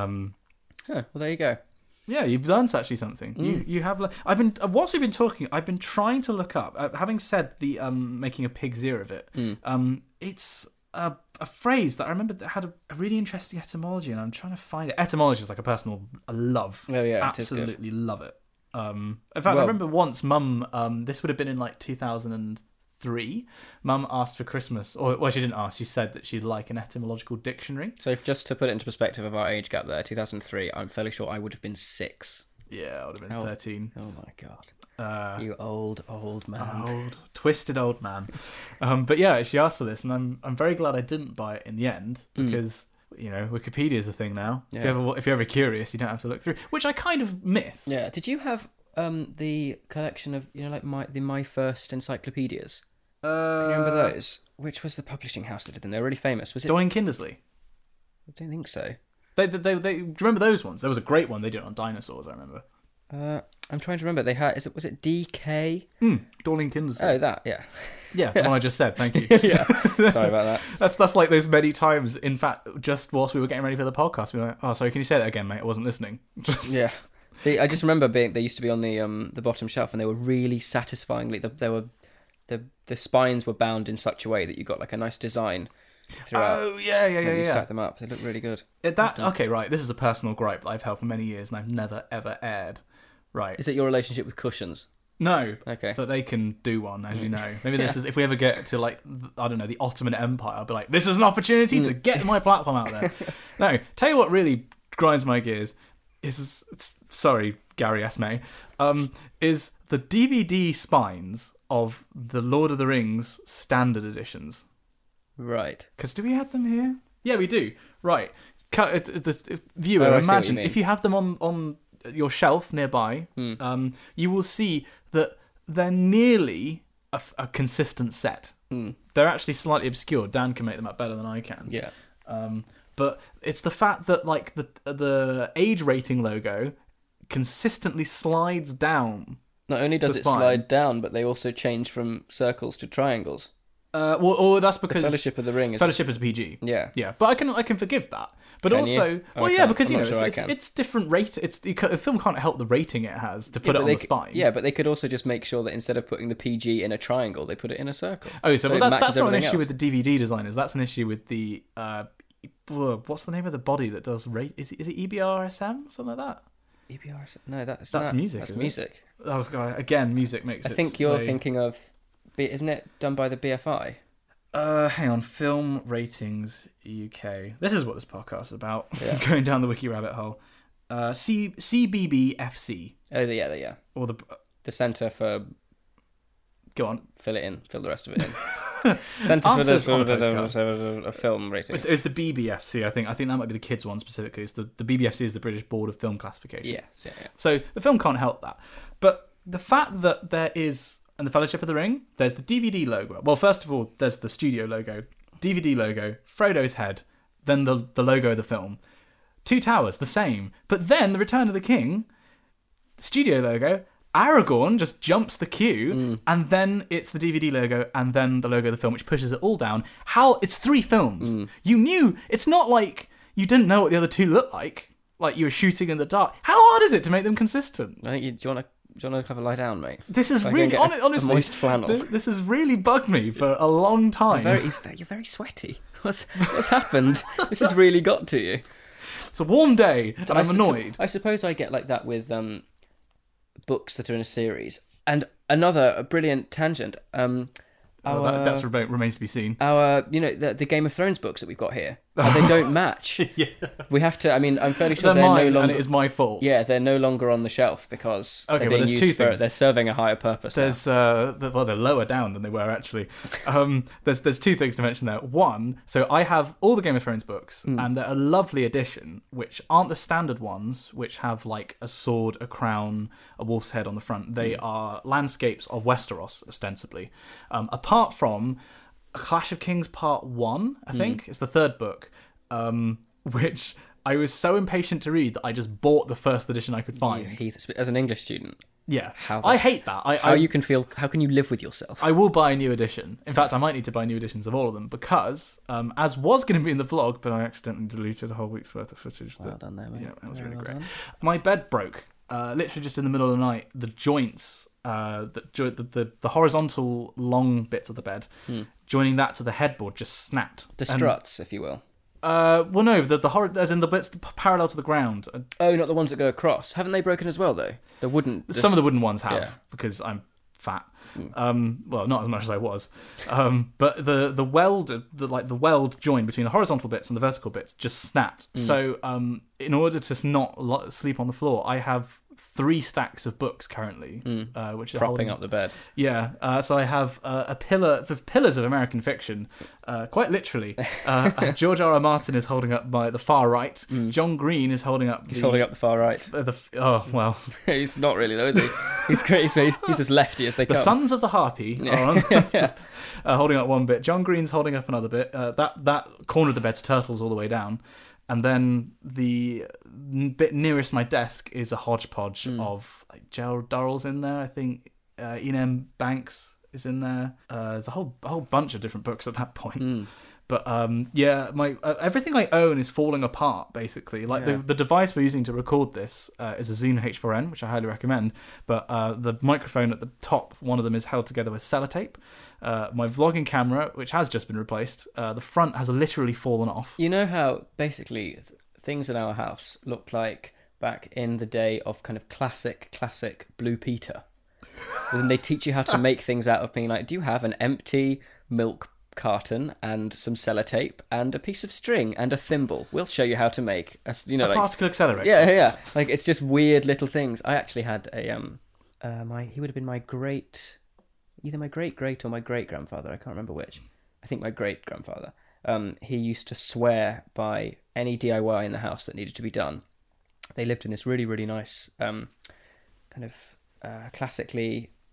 [SPEAKER 2] Um,
[SPEAKER 1] Well, there you go.
[SPEAKER 2] Yeah, you've learned actually something. You have. I've been whilst we've been talking, I've been trying to look up. Having said the making a pig's ear of it, it's a phrase that I remember that had a really interesting etymology, and I'm trying to find it. Etymology is like a personal love.
[SPEAKER 1] Oh yeah, it is good.
[SPEAKER 2] Absolutely love it. In fact,
[SPEAKER 1] Well-
[SPEAKER 2] I remember once, Mum. This would have been in like 2003. Mum asked for Christmas, or well, she didn't ask. She said that she'd like an etymological dictionary.
[SPEAKER 1] So if, just to put it into perspective of our age gap there, 2003, I'm fairly sure I would have been 6.
[SPEAKER 2] Yeah, I would have been
[SPEAKER 1] Oh.
[SPEAKER 2] 13.
[SPEAKER 1] Oh my God. You old man.
[SPEAKER 2] Old, twisted old man. But yeah, she asked for this, and I'm very glad I didn't buy it in the end because you know Wikipedia is a thing now.
[SPEAKER 1] Yeah.
[SPEAKER 2] If you're ever curious, you don't have to look through, which I kind of miss.
[SPEAKER 1] Yeah. Did you have the collection of like my first encyclopedias? Can you remember those? Which was the publishing house that did them? They were really famous. Was it?
[SPEAKER 2] Donning Kindersley.
[SPEAKER 1] I don't think so.
[SPEAKER 2] They do you remember those ones? There was a great one they did on dinosaurs. I remember.
[SPEAKER 1] I'm trying to remember. They had. Was it DK?
[SPEAKER 2] Donning Kindersley.
[SPEAKER 1] Oh, that. Yeah.
[SPEAKER 2] Yeah, the one I just said. Thank you.
[SPEAKER 1] Yeah. Sorry about that.
[SPEAKER 2] That's like those many times. In fact, just whilst we were getting ready for the podcast, we were like, "Oh, sorry, can you say that again, mate? I wasn't listening."
[SPEAKER 1] Yeah. See, I just remember they used to be on the bottom shelf, and they were really satisfyingly. The spines were bound in such a way that you got like a nice design throughout.
[SPEAKER 2] Oh yeah.
[SPEAKER 1] When you stack them up, they look really good.
[SPEAKER 2] Okay, right. This is a personal gripe that I've held for many years, and I've never ever aired. Right.
[SPEAKER 1] Is it your relationship with cushions?
[SPEAKER 2] No.
[SPEAKER 1] Okay.
[SPEAKER 2] But they can do one, as you know. Maybe this is if we ever get to like I don't know the Ottoman Empire, I'll be like, this is an opportunity to get my platform out there. No. Tell you what really grinds my gears is sorry, Gary Esme, is the DVD spines of the Lord of the Rings standard editions.
[SPEAKER 1] Right.
[SPEAKER 2] Because do we have them here? Yeah, we do. Right. The viewer,
[SPEAKER 1] Oh, I see what you
[SPEAKER 2] imagine
[SPEAKER 1] mean.
[SPEAKER 2] if you have them on your shelf nearby, you will see that they're nearly a consistent set.
[SPEAKER 1] Mm.
[SPEAKER 2] They're actually slightly obscure. Dan can make them up better than I can.
[SPEAKER 1] Yeah.
[SPEAKER 2] But it's the fact that like the age rating logo consistently slides down.
[SPEAKER 1] Not only does
[SPEAKER 2] The
[SPEAKER 1] it
[SPEAKER 2] spine.
[SPEAKER 1] slide down, but they also change from circles to triangles.
[SPEAKER 2] Or that's because
[SPEAKER 1] Fellowship of the Ring is...
[SPEAKER 2] Fellowship is PG.
[SPEAKER 1] Yeah.
[SPEAKER 2] Yeah, but I can forgive that. But
[SPEAKER 1] Can
[SPEAKER 2] also,
[SPEAKER 1] you?
[SPEAKER 2] well,
[SPEAKER 1] I
[SPEAKER 2] yeah,
[SPEAKER 1] can't.
[SPEAKER 2] because
[SPEAKER 1] I'm not sure I can.
[SPEAKER 2] it's different rate. The film can't help the rating it has to put it
[SPEAKER 1] but
[SPEAKER 2] on
[SPEAKER 1] they
[SPEAKER 2] the spine.
[SPEAKER 1] Yeah, but they could also just make sure that instead of putting the PG in a triangle, they put it in a circle.
[SPEAKER 2] Oh, so
[SPEAKER 1] it
[SPEAKER 2] well, that's
[SPEAKER 1] matches
[SPEAKER 2] not an
[SPEAKER 1] everything
[SPEAKER 2] issue
[SPEAKER 1] else.
[SPEAKER 2] with the DVD designers. That's an issue with the what's the name of the body that does rate? Is it EBRSM or something like that?
[SPEAKER 1] EBR? No, that's
[SPEAKER 2] music,
[SPEAKER 1] That's
[SPEAKER 2] isn't it?
[SPEAKER 1] music.
[SPEAKER 2] Oh god, again, music makes.
[SPEAKER 1] I think you're thinking of... Isn't it done by the BFI?
[SPEAKER 2] Hang on, Film Ratings UK. This is what this podcast is about.
[SPEAKER 1] Yeah.
[SPEAKER 2] Going down the wiki rabbit hole. CBBFC
[SPEAKER 1] Oh, yeah.
[SPEAKER 2] or
[SPEAKER 1] The Centre for...
[SPEAKER 2] go on.
[SPEAKER 1] Fill it in. Fill the rest of it in. Centre for
[SPEAKER 2] Answers on a postcard.
[SPEAKER 1] a film rating.
[SPEAKER 2] It's the BBFC. I think that might be the kids one specifically. It's the BBFC is the British Board of Film Classification.
[SPEAKER 1] Yes, yeah.
[SPEAKER 2] So the film can't help that. But the fact that there is, in the Fellowship of the Ring, there's the DVD logo. Well, first of all, there's the studio logo, DVD logo, Frodo's head, then the logo of the film. Two towers, the same. But then the Return of the King, studio logo, Aragorn just jumps the queue, and then it's the DVD logo, and then the logo of the film, which pushes it all down. It's 3 films. You knew, it's not like you didn't know what the other 2 looked like you were shooting in the dark. How hard is it to make them consistent?
[SPEAKER 1] I think do you want to have a lie down, mate?
[SPEAKER 2] This is
[SPEAKER 1] I
[SPEAKER 2] really,
[SPEAKER 1] can get
[SPEAKER 2] honestly,
[SPEAKER 1] a moist flannel.
[SPEAKER 2] This has really bugged me for a long time.
[SPEAKER 1] You're very sweaty. What's happened? This has really got to you.
[SPEAKER 2] It's a warm day, and I'm annoyed.
[SPEAKER 1] I suppose I get like that with books that are in a series. And a brilliant tangent.
[SPEAKER 2] That remains to be seen.
[SPEAKER 1] Our, the Game of Thrones books that we've got here, they don't match.
[SPEAKER 2] Yeah.
[SPEAKER 1] We have to. I mean, I'm fairly sure
[SPEAKER 2] They're
[SPEAKER 1] they're
[SPEAKER 2] mine,
[SPEAKER 1] no longer.
[SPEAKER 2] and it is my fault.
[SPEAKER 1] Yeah, they're no longer on the shelf because they're being
[SPEAKER 2] there's
[SPEAKER 1] used
[SPEAKER 2] 2
[SPEAKER 1] for.
[SPEAKER 2] things.
[SPEAKER 1] They're serving a higher purpose.
[SPEAKER 2] There's they're lower down than they were actually. There's 2 things to mention there. One, so I have all the Game of Thrones books, and they're a lovely edition, which aren't the standard ones, which have like a sword, a crown, a wolf's head on the front. They are landscapes of Westeros, ostensibly. Apart from A Clash of Kings Part 1, I think it's the 3rd book, which I was so impatient to read that I just bought the first edition I could find.
[SPEAKER 1] Heath, as an English student,
[SPEAKER 2] Yeah, I hate that.
[SPEAKER 1] How can you live with yourself?
[SPEAKER 2] I will buy a new edition. In fact, I might need to buy new editions of all of them because, as was going to be in the vlog, but I accidentally deleted a whole week's worth of footage.
[SPEAKER 1] Well done there, mate.
[SPEAKER 2] Yeah, that was
[SPEAKER 1] Very
[SPEAKER 2] really
[SPEAKER 1] well
[SPEAKER 2] great.
[SPEAKER 1] done.
[SPEAKER 2] My bed broke, literally just in the middle of the night. The joints, the horizontal long bits of the bed, joining that to the headboard, just snapped.
[SPEAKER 1] The struts, if you will.
[SPEAKER 2] Well, no, as in the bits parallel to the ground.
[SPEAKER 1] Oh, not the ones that go across. Haven't they broken as well, though? The wooden...
[SPEAKER 2] Some of the wooden ones have,
[SPEAKER 1] Yeah.
[SPEAKER 2] because I'm fat. Well, not as much as I was. But the weld join between the horizontal bits and the vertical bits just snapped. So in order to not sleep on the floor, I have 3 stacks of books currently, which are
[SPEAKER 1] propping up the bed.
[SPEAKER 2] Yeah, so I have the pillars of American fiction, quite literally. George R. R. Martin is holding up by the far right. John Green is holding up.
[SPEAKER 1] He's holding up the far right.
[SPEAKER 2] Oh well,
[SPEAKER 1] He's not really though, is he? He's great. He's as lefty as they
[SPEAKER 2] the
[SPEAKER 1] come.
[SPEAKER 2] Sons of the Harpy are on, holding up one bit. John Green's holding up another bit. That corner of the bed's turtles all the way down. And then the bit nearest my desk is a hodgepodge of like Gerald Durrell's in there. I think Ian M. Banks is in there. There's a whole bunch of different books at that point. But yeah, my everything I own is falling apart basically. Like the device we're using to record this is a Zoom H4n, which I highly recommend. But the microphone at the top, one of them is held together with sellotape. My vlogging camera, which has just been replaced, the front has literally fallen off.
[SPEAKER 1] You know how basically things in our house look like back in the day of kind of classic Blue Peter. When they teach you how to make things out of being like, do you have an empty milk carton and some sellotape and a piece of string and a thimble? We'll show you how to make a
[SPEAKER 2] particle accelerator.
[SPEAKER 1] Yeah. Like it's just weird little things. I actually had a he would have been either my great or my great grandfather. I can't remember which. I think my great grandfather. He used to swear by any DIY in the house that needed to be done. They lived in this really, really nice, kind of classically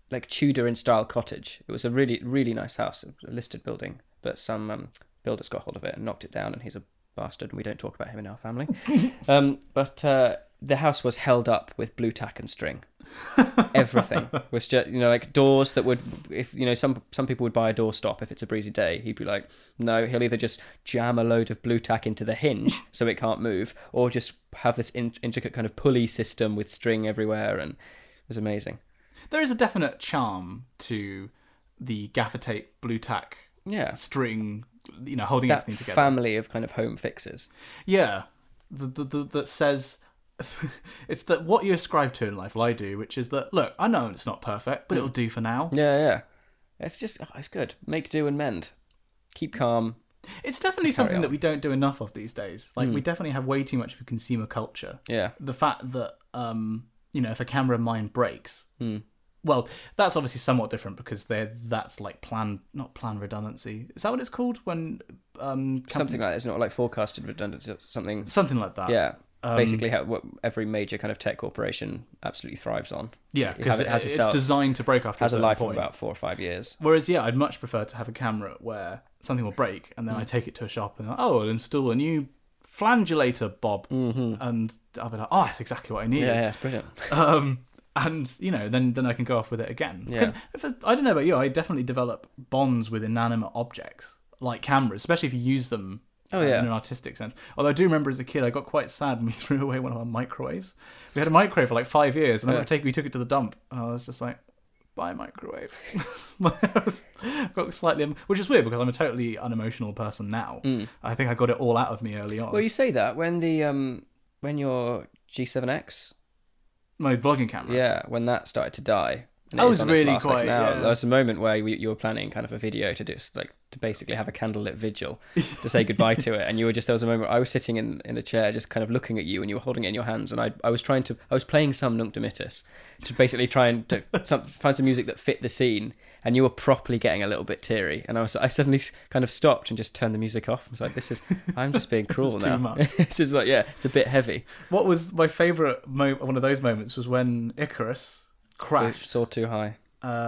[SPEAKER 1] like Tudor in style cottage. It was a really, really nice house, a listed building, but some builders got hold of it and knocked it down, and he's a bastard, and we don't talk about him in our family. But the house was held up with blue tack and string. Everything was just, like doors that would, if some people would buy a door stop if it's a breezy day. He'd be like, no, he'll either just jam a load of blue tack into the hinge so it can't move, or just have this intricate kind of pulley system with string everywhere, and it was amazing.
[SPEAKER 2] There is a definite charm to the gaffer tape, blue tack, string, holding
[SPEAKER 1] that
[SPEAKER 2] everything together.
[SPEAKER 1] Family of kind of home fixes.
[SPEAKER 2] Yeah, that says it's that what you ascribe to in life. Well, I do, which is that look, I know it's not perfect, but it'll do for now.
[SPEAKER 1] Yeah. It's just it's good. Make do and mend. Keep calm.
[SPEAKER 2] It's definitely something that we don't do enough of these days. Like we definitely have way too much of a consumer culture.
[SPEAKER 1] Yeah.
[SPEAKER 2] The fact that if a camera of mine breaks. Well, that's obviously somewhat different because that's like not planned redundancy. Is that what it's called when
[SPEAKER 1] something like that? It's not like forecasted redundancy or something.
[SPEAKER 2] Something like that.
[SPEAKER 1] Yeah. Basically, what every major kind of tech corporation absolutely thrives on.
[SPEAKER 2] Yeah, because it's designed to break after a certain
[SPEAKER 1] life
[SPEAKER 2] point.
[SPEAKER 1] of about 4 or 5 years.
[SPEAKER 2] Whereas, I'd much prefer to have a camera where something will break and then I take it to a shop and I'll install a new flangulator bob, and I'll be like, oh, that's exactly what I need.
[SPEAKER 1] Yeah, brilliant.
[SPEAKER 2] And then I can go off with it again. Because I don't know about you, I definitely develop bonds with inanimate objects like cameras, especially if you use them in an artistic sense. Although I do remember as a kid, I got quite sad when we threw away one of our microwaves. We had a microwave for like 5 years, and we took it to the dump, and I was just like, "Bye, microwave." I got slightly, which is weird because I'm a totally unemotional person now. I think I got it all out of me early on.
[SPEAKER 1] Well, you say that when your G7X.
[SPEAKER 2] My vlogging camera.
[SPEAKER 1] When that started to die.
[SPEAKER 2] I was really quite.
[SPEAKER 1] There was a moment where you were planning kind of a video to basically have a candlelit vigil to say goodbye to it, and there was a moment I was sitting in a chair just kind of looking at you, and you were holding it in your hands, and I was playing some Nunc Dimittis to basically try and find some music that fit the scene, and you were properly getting a little bit teary, and I suddenly kind of stopped and just turned the music off. I was like, I'm just being cruel now. Too much. This is like, it's a bit heavy.
[SPEAKER 2] What was my favourite one of those moments was when Icarus crashed.
[SPEAKER 1] Soared too high.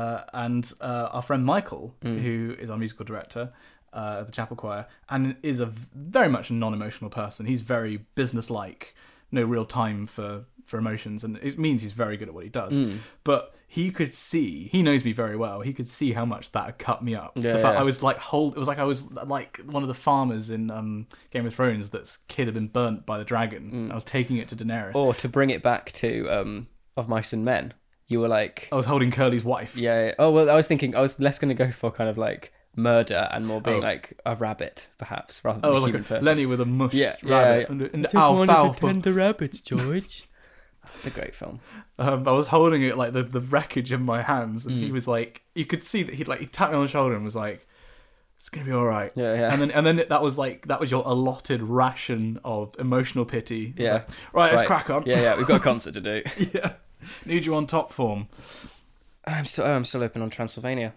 [SPEAKER 2] And our friend Michael, who is our musical director at the Chapel Choir, and is very much a non-emotional person. He's very business-like, no real time for emotions, and it means he's very good at what he does. But he knows me very well. He could see how much that had cut me up. I was like, it was like I was like one of the farmers in Game of Thrones that's kid had been burnt by the dragon. I was taking it to Daenerys.
[SPEAKER 1] Or to bring it back to Of Mice and Men. You were like...
[SPEAKER 2] I was holding Curly's wife.
[SPEAKER 1] Yeah. Oh, well, I was thinking I was less going to go for kind of like murder and more being like a rabbit, perhaps, rather than a human person.
[SPEAKER 2] Lenny with a mushed rabbit. And
[SPEAKER 1] just wanted to tend the rabbits, George. It's a great film.
[SPEAKER 2] I was holding it like the wreckage in my hands, and he was like... You could see that he tapped me on the shoulder and was like, it's going to be all right.
[SPEAKER 1] Yeah.
[SPEAKER 2] And then that was your allotted ration of emotional pity. Yeah. Like, right, let's crack on.
[SPEAKER 1] Yeah, we've got a concert to do.
[SPEAKER 2] Yeah. Need you on top form.
[SPEAKER 1] I'm still open on Transylvania.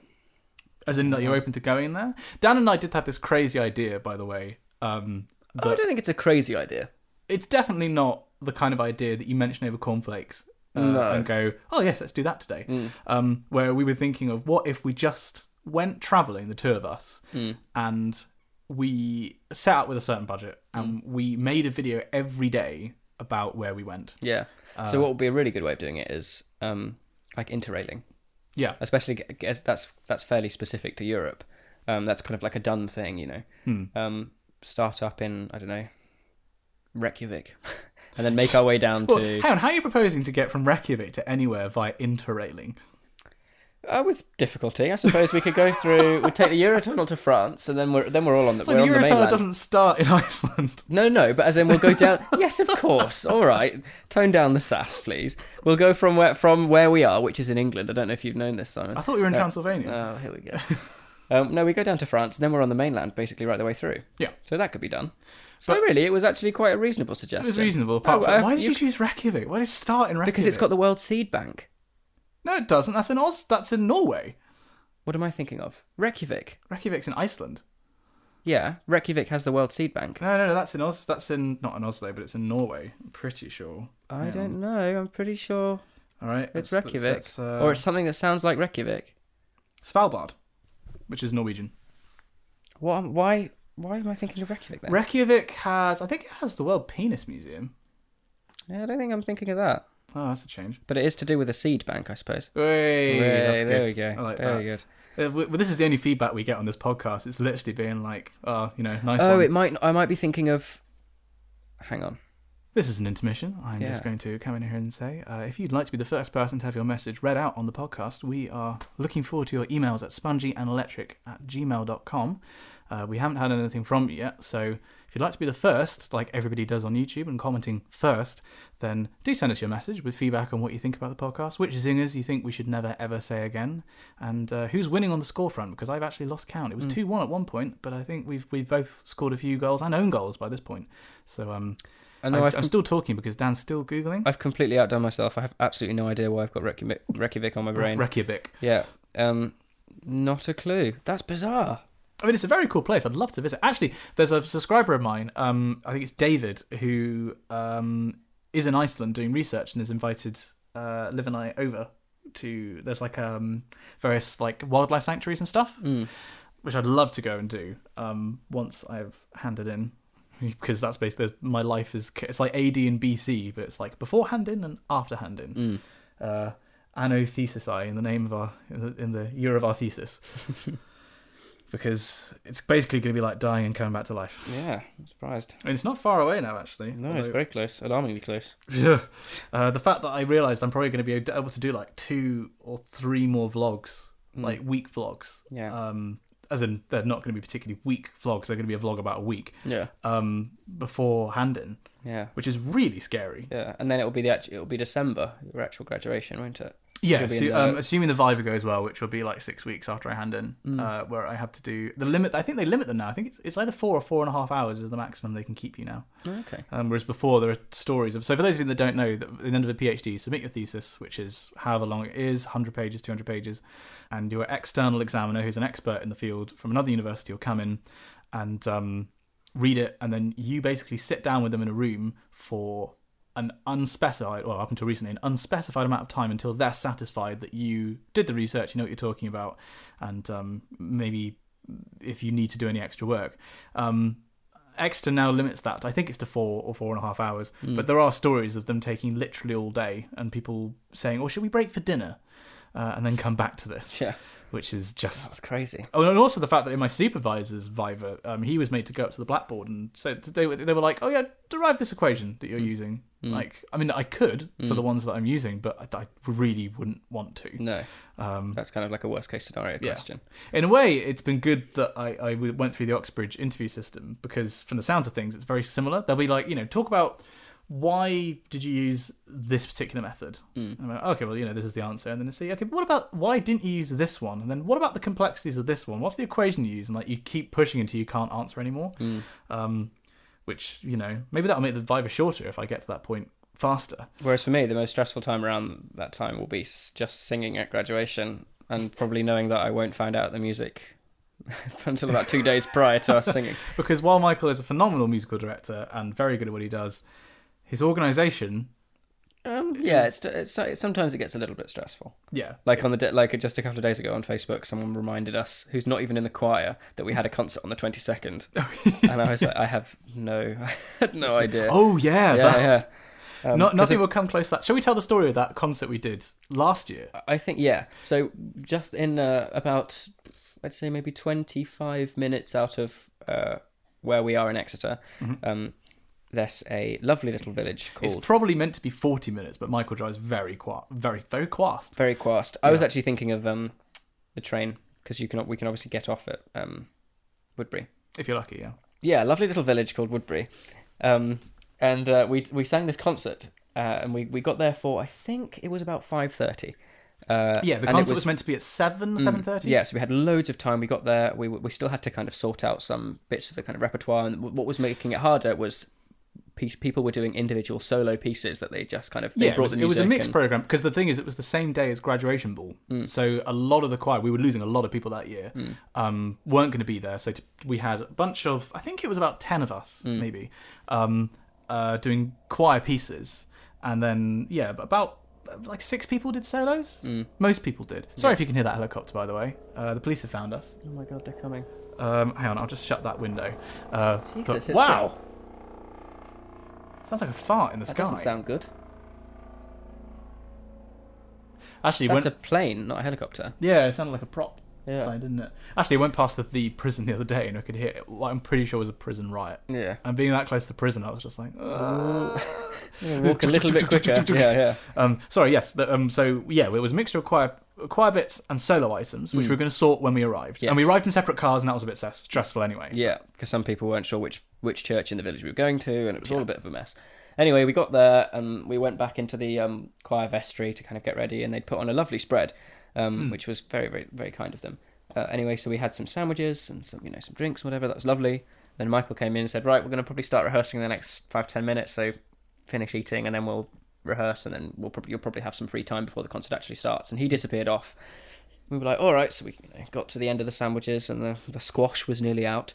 [SPEAKER 2] As in that you're open to going there? Dan and I did have this crazy idea, by the way. I
[SPEAKER 1] don't think it's a crazy idea.
[SPEAKER 2] It's definitely not the kind of idea that you mention over cornflakes and go, oh yes, let's do that today. Where we were thinking of, what if we just went travelling, the two of us, and we set out with a certain budget, and we made a video every day about where we went.
[SPEAKER 1] Yeah. So what would be a really good way of doing it is like interrailing.
[SPEAKER 2] Yeah.
[SPEAKER 1] Especially as that's fairly specific to Europe. That's kind of like a done thing, Start up in, I don't know, Reykjavik. And then make our way down to...
[SPEAKER 2] Hang on, how are you proposing to get from Reykjavik to anywhere via interrailing?
[SPEAKER 1] With difficulty, I suppose we could go through. We'd take the Eurotunnel to France, and then we're all on the.
[SPEAKER 2] So the Eurotunnel doesn't start in Iceland.
[SPEAKER 1] No, but as in we'll go down. Yes, of course. All right, tone down the sass, please. We'll go from where we are, which is in England. I don't know if you've known this, Simon.
[SPEAKER 2] I thought we were in Transylvania.
[SPEAKER 1] Oh, here we go. No, we go down to France, and then we're on the mainland, basically right the way through.
[SPEAKER 2] Yeah.
[SPEAKER 1] So that could be done. So really, it was actually quite a reasonable suggestion.
[SPEAKER 2] It was reasonable. Why did you choose Reykjavik? Why did it start in Reykjavik?
[SPEAKER 1] Because it's got the World Seed Bank.
[SPEAKER 2] No, it doesn't. That's in Norway.
[SPEAKER 1] What am I thinking of? Reykjavik.
[SPEAKER 2] Reykjavik's in Iceland.
[SPEAKER 1] Yeah, Reykjavik has the World Seed Bank.
[SPEAKER 2] No, that's in That's in not in Oslo, but it's in Norway. I'm pretty sure.
[SPEAKER 1] I don't know. I'm pretty sure.
[SPEAKER 2] All right,
[SPEAKER 1] It's Reykjavik, or it's something that sounds like Reykjavik.
[SPEAKER 2] Svalbard, which is Norwegian.
[SPEAKER 1] What? Why am I thinking of Reykjavik then?
[SPEAKER 2] Reykjavik has, I think it has the World Penis Museum.
[SPEAKER 1] Yeah, I don't think I'm thinking of that.
[SPEAKER 2] Oh, that's a change.
[SPEAKER 1] But it is to do with a seed bank, I suppose.
[SPEAKER 2] Hey, that's
[SPEAKER 1] there
[SPEAKER 2] good.
[SPEAKER 1] we go.
[SPEAKER 2] I like
[SPEAKER 1] Very
[SPEAKER 2] that.
[SPEAKER 1] good.
[SPEAKER 2] Well, this is the only feedback we get on this podcast. It's literally being like, oh, nice
[SPEAKER 1] Oh,
[SPEAKER 2] one.
[SPEAKER 1] I might be thinking of... Hang on.
[SPEAKER 2] This is an intermission. I'm just going to come in here and say, if you'd like to be the first person to have your message read out on the podcast, we are looking forward to your emails at spongyeandelectric@gmail.com. We haven't had anything from you yet, so if you'd like to be the first, like everybody does on YouTube, and commenting first, then do send us your message with feedback on what you think about the podcast, which zingers you think we should never ever say again, and who's winning on the score front, because I've actually lost count. It was 2-1 at one point, but I think we've both scored a few goals and own goals by this point. So I'm still talking because Dan's still Googling.
[SPEAKER 1] I've completely outdone myself. I have absolutely no idea why I've got Reykjavik on my brain.
[SPEAKER 2] Reykjavik.
[SPEAKER 1] Yeah. Not a clue. That's bizarre.
[SPEAKER 2] I mean, it's a very cool place. I'd love to visit. Actually, there's a subscriber of mine, I think it's David, who is in Iceland doing research and has invited Liv and I over to... There's like various like wildlife sanctuaries and stuff, which I'd love to go and do once I've handed in. Because that's basically my life is... It's like AD and BC, but it's like before hand in and after hand in. Anno Thesisi in the name of our... in the year of our thesis. Because it's basically going to be like dying and coming back to life.
[SPEAKER 1] Yeah, I'm surprised.
[SPEAKER 2] And it's not far away now, actually.
[SPEAKER 1] No, it's very close. Alarmingly close.
[SPEAKER 2] The fact that I realised I'm probably going to be able to do like 2 or 3 more vlogs, like week vlogs.
[SPEAKER 1] Yeah.
[SPEAKER 2] As in, they're not going to be particularly week vlogs. They're going to be a vlog about a week.
[SPEAKER 1] Yeah.
[SPEAKER 2] Before hand-in.
[SPEAKER 1] Yeah.
[SPEAKER 2] Which is really scary.
[SPEAKER 1] Yeah, and then it'll be December, your actual graduation, won't it?
[SPEAKER 2] Yeah, assuming the Viva goes well, which will be like 6 weeks after I hand in, where I have to do the limit. I think they limit them now. I think it's either 4 or 4.5 hours is the maximum they can keep you now.
[SPEAKER 1] Okay.
[SPEAKER 2] Whereas before there are stories of. So for those of you that don't know, at the end of a PhD, submit your thesis, which is however long it is, 100 pages, 200 pages, and your external examiner, who's an expert in the field from another university, will come in and read it, and then you basically sit down with them in a room for an unspecified, well, up until recently, an unspecified amount of time until they're satisfied that you did the research, you know what you're talking about, and maybe if you need to do any extra work. Exeter now limits that. I think it's to 4 or 4.5 hours, but there are stories of them taking literally all day and people saying, "Oh, should we break for dinner?" And then come back to this.
[SPEAKER 1] Yeah.
[SPEAKER 2] Which is just...
[SPEAKER 1] That's crazy.
[SPEAKER 2] Oh, and also the fact that in my supervisor's Viva, he was made to go up to the blackboard and so they were like, "Oh yeah, derive this equation that you're using." Like, I mean, I could for the ones that I'm using, but I really wouldn't want to.
[SPEAKER 1] No. That's kind of like a worst case scenario question.
[SPEAKER 2] In a way, it's been good that I went through the Oxbridge interview system because from the sounds of things, it's very similar. They'll be like, talk about... Why did you use this particular method? I'm like, okay, well, this is the answer. And then they say, okay, but what about, why didn't you use this one? And then what about the complexities of this one? What's the equation you use? And like, you keep pushing until you can't answer anymore. Which, maybe that'll make the Viva shorter if I get to that point faster.
[SPEAKER 1] Whereas for me, the most stressful time around that time will be just singing at graduation and probably knowing that I won't find out the music until about 2 days prior to us singing.
[SPEAKER 2] Because while Michael is a phenomenal musical director and very good at what he does, his organisation.
[SPEAKER 1] It's sometimes it gets a little bit stressful.
[SPEAKER 2] Yeah,
[SPEAKER 1] like on the just a couple of days ago on Facebook, someone reminded us, who's not even in the choir, that we had a concert on the 22nd, and I was like, I had no idea.
[SPEAKER 2] Oh yeah. Nothing will come close to that. Shall we tell the story of that concert we did last year?
[SPEAKER 1] I think So just in about, I'd say maybe 25 minutes out of where we are in Exeter. There's a lovely little village called...
[SPEAKER 2] It's probably meant to be 40 minutes, but Michael drives very quast.
[SPEAKER 1] Very quast. I was actually thinking of the train, because we can obviously get off at Woodbury.
[SPEAKER 2] If you're lucky, yeah.
[SPEAKER 1] Yeah, a lovely little village called Woodbury. And we sang this concert, and we got there for, I think it was about 5:30.
[SPEAKER 2] The concert was meant to be at 7:30.
[SPEAKER 1] Yeah, so we had loads of time. We got there. We still had to kind of sort out some bits of the kind of repertoire, and what was making it harder was... people were doing individual solo pieces that they just kind of
[SPEAKER 2] it was a mixed program because the thing is it was the same day as graduation ball, so a lot of the choir, we were losing a lot of people that year, weren't going to be there, so we had a bunch of, I think it was about 10 of us maybe doing choir pieces, and then about like 6 people did solos. Most people did. Sorry if you can hear that helicopter, by the way. The police have found us.
[SPEAKER 1] Oh my god, they're coming.
[SPEAKER 2] Hang on, I'll just shut that window.
[SPEAKER 1] Jesus, it's
[SPEAKER 2] wow! Sounds like a fart in the
[SPEAKER 1] That
[SPEAKER 2] sky.
[SPEAKER 1] doesn't sound good.
[SPEAKER 2] Actually,
[SPEAKER 1] That's a plane, not a helicopter.
[SPEAKER 2] yeah, it sounded like a prop.
[SPEAKER 1] Yeah.
[SPEAKER 2] Plane, didn't it? Actually, I went past the prison the other day and I could hear what I'm pretty sure was a prison riot.
[SPEAKER 1] Yeah.
[SPEAKER 2] And being that close to the prison, I was just like,
[SPEAKER 1] Yeah, walk a little bit quicker. Yeah.
[SPEAKER 2] Sorry, yes. So yeah, it was a mixture of choir bits and solo items, which we were going to sort when we arrived.
[SPEAKER 1] Yes.
[SPEAKER 2] And we arrived in separate cars, and that was a bit stressful anyway.
[SPEAKER 1] Yeah, because some people weren't sure which church in the village we were going to, and it was all a bit of a mess. Anyway, we got there, and we went back into the choir vestry to kind of get ready, and they'd put on a lovely spread, which was very, very, very kind of them. Anyway, so we had some sandwiches and some drinks, whatever. That was lovely. Then Michael came in and said, "Right, we're going to probably start rehearsing in the next 5-10 minutes. So finish eating, and then we'll rehearse, and then you'll probably have some free time before the concert actually starts." And he disappeared off. We were like, "All right." So we got to the end of the sandwiches, and the squash was nearly out.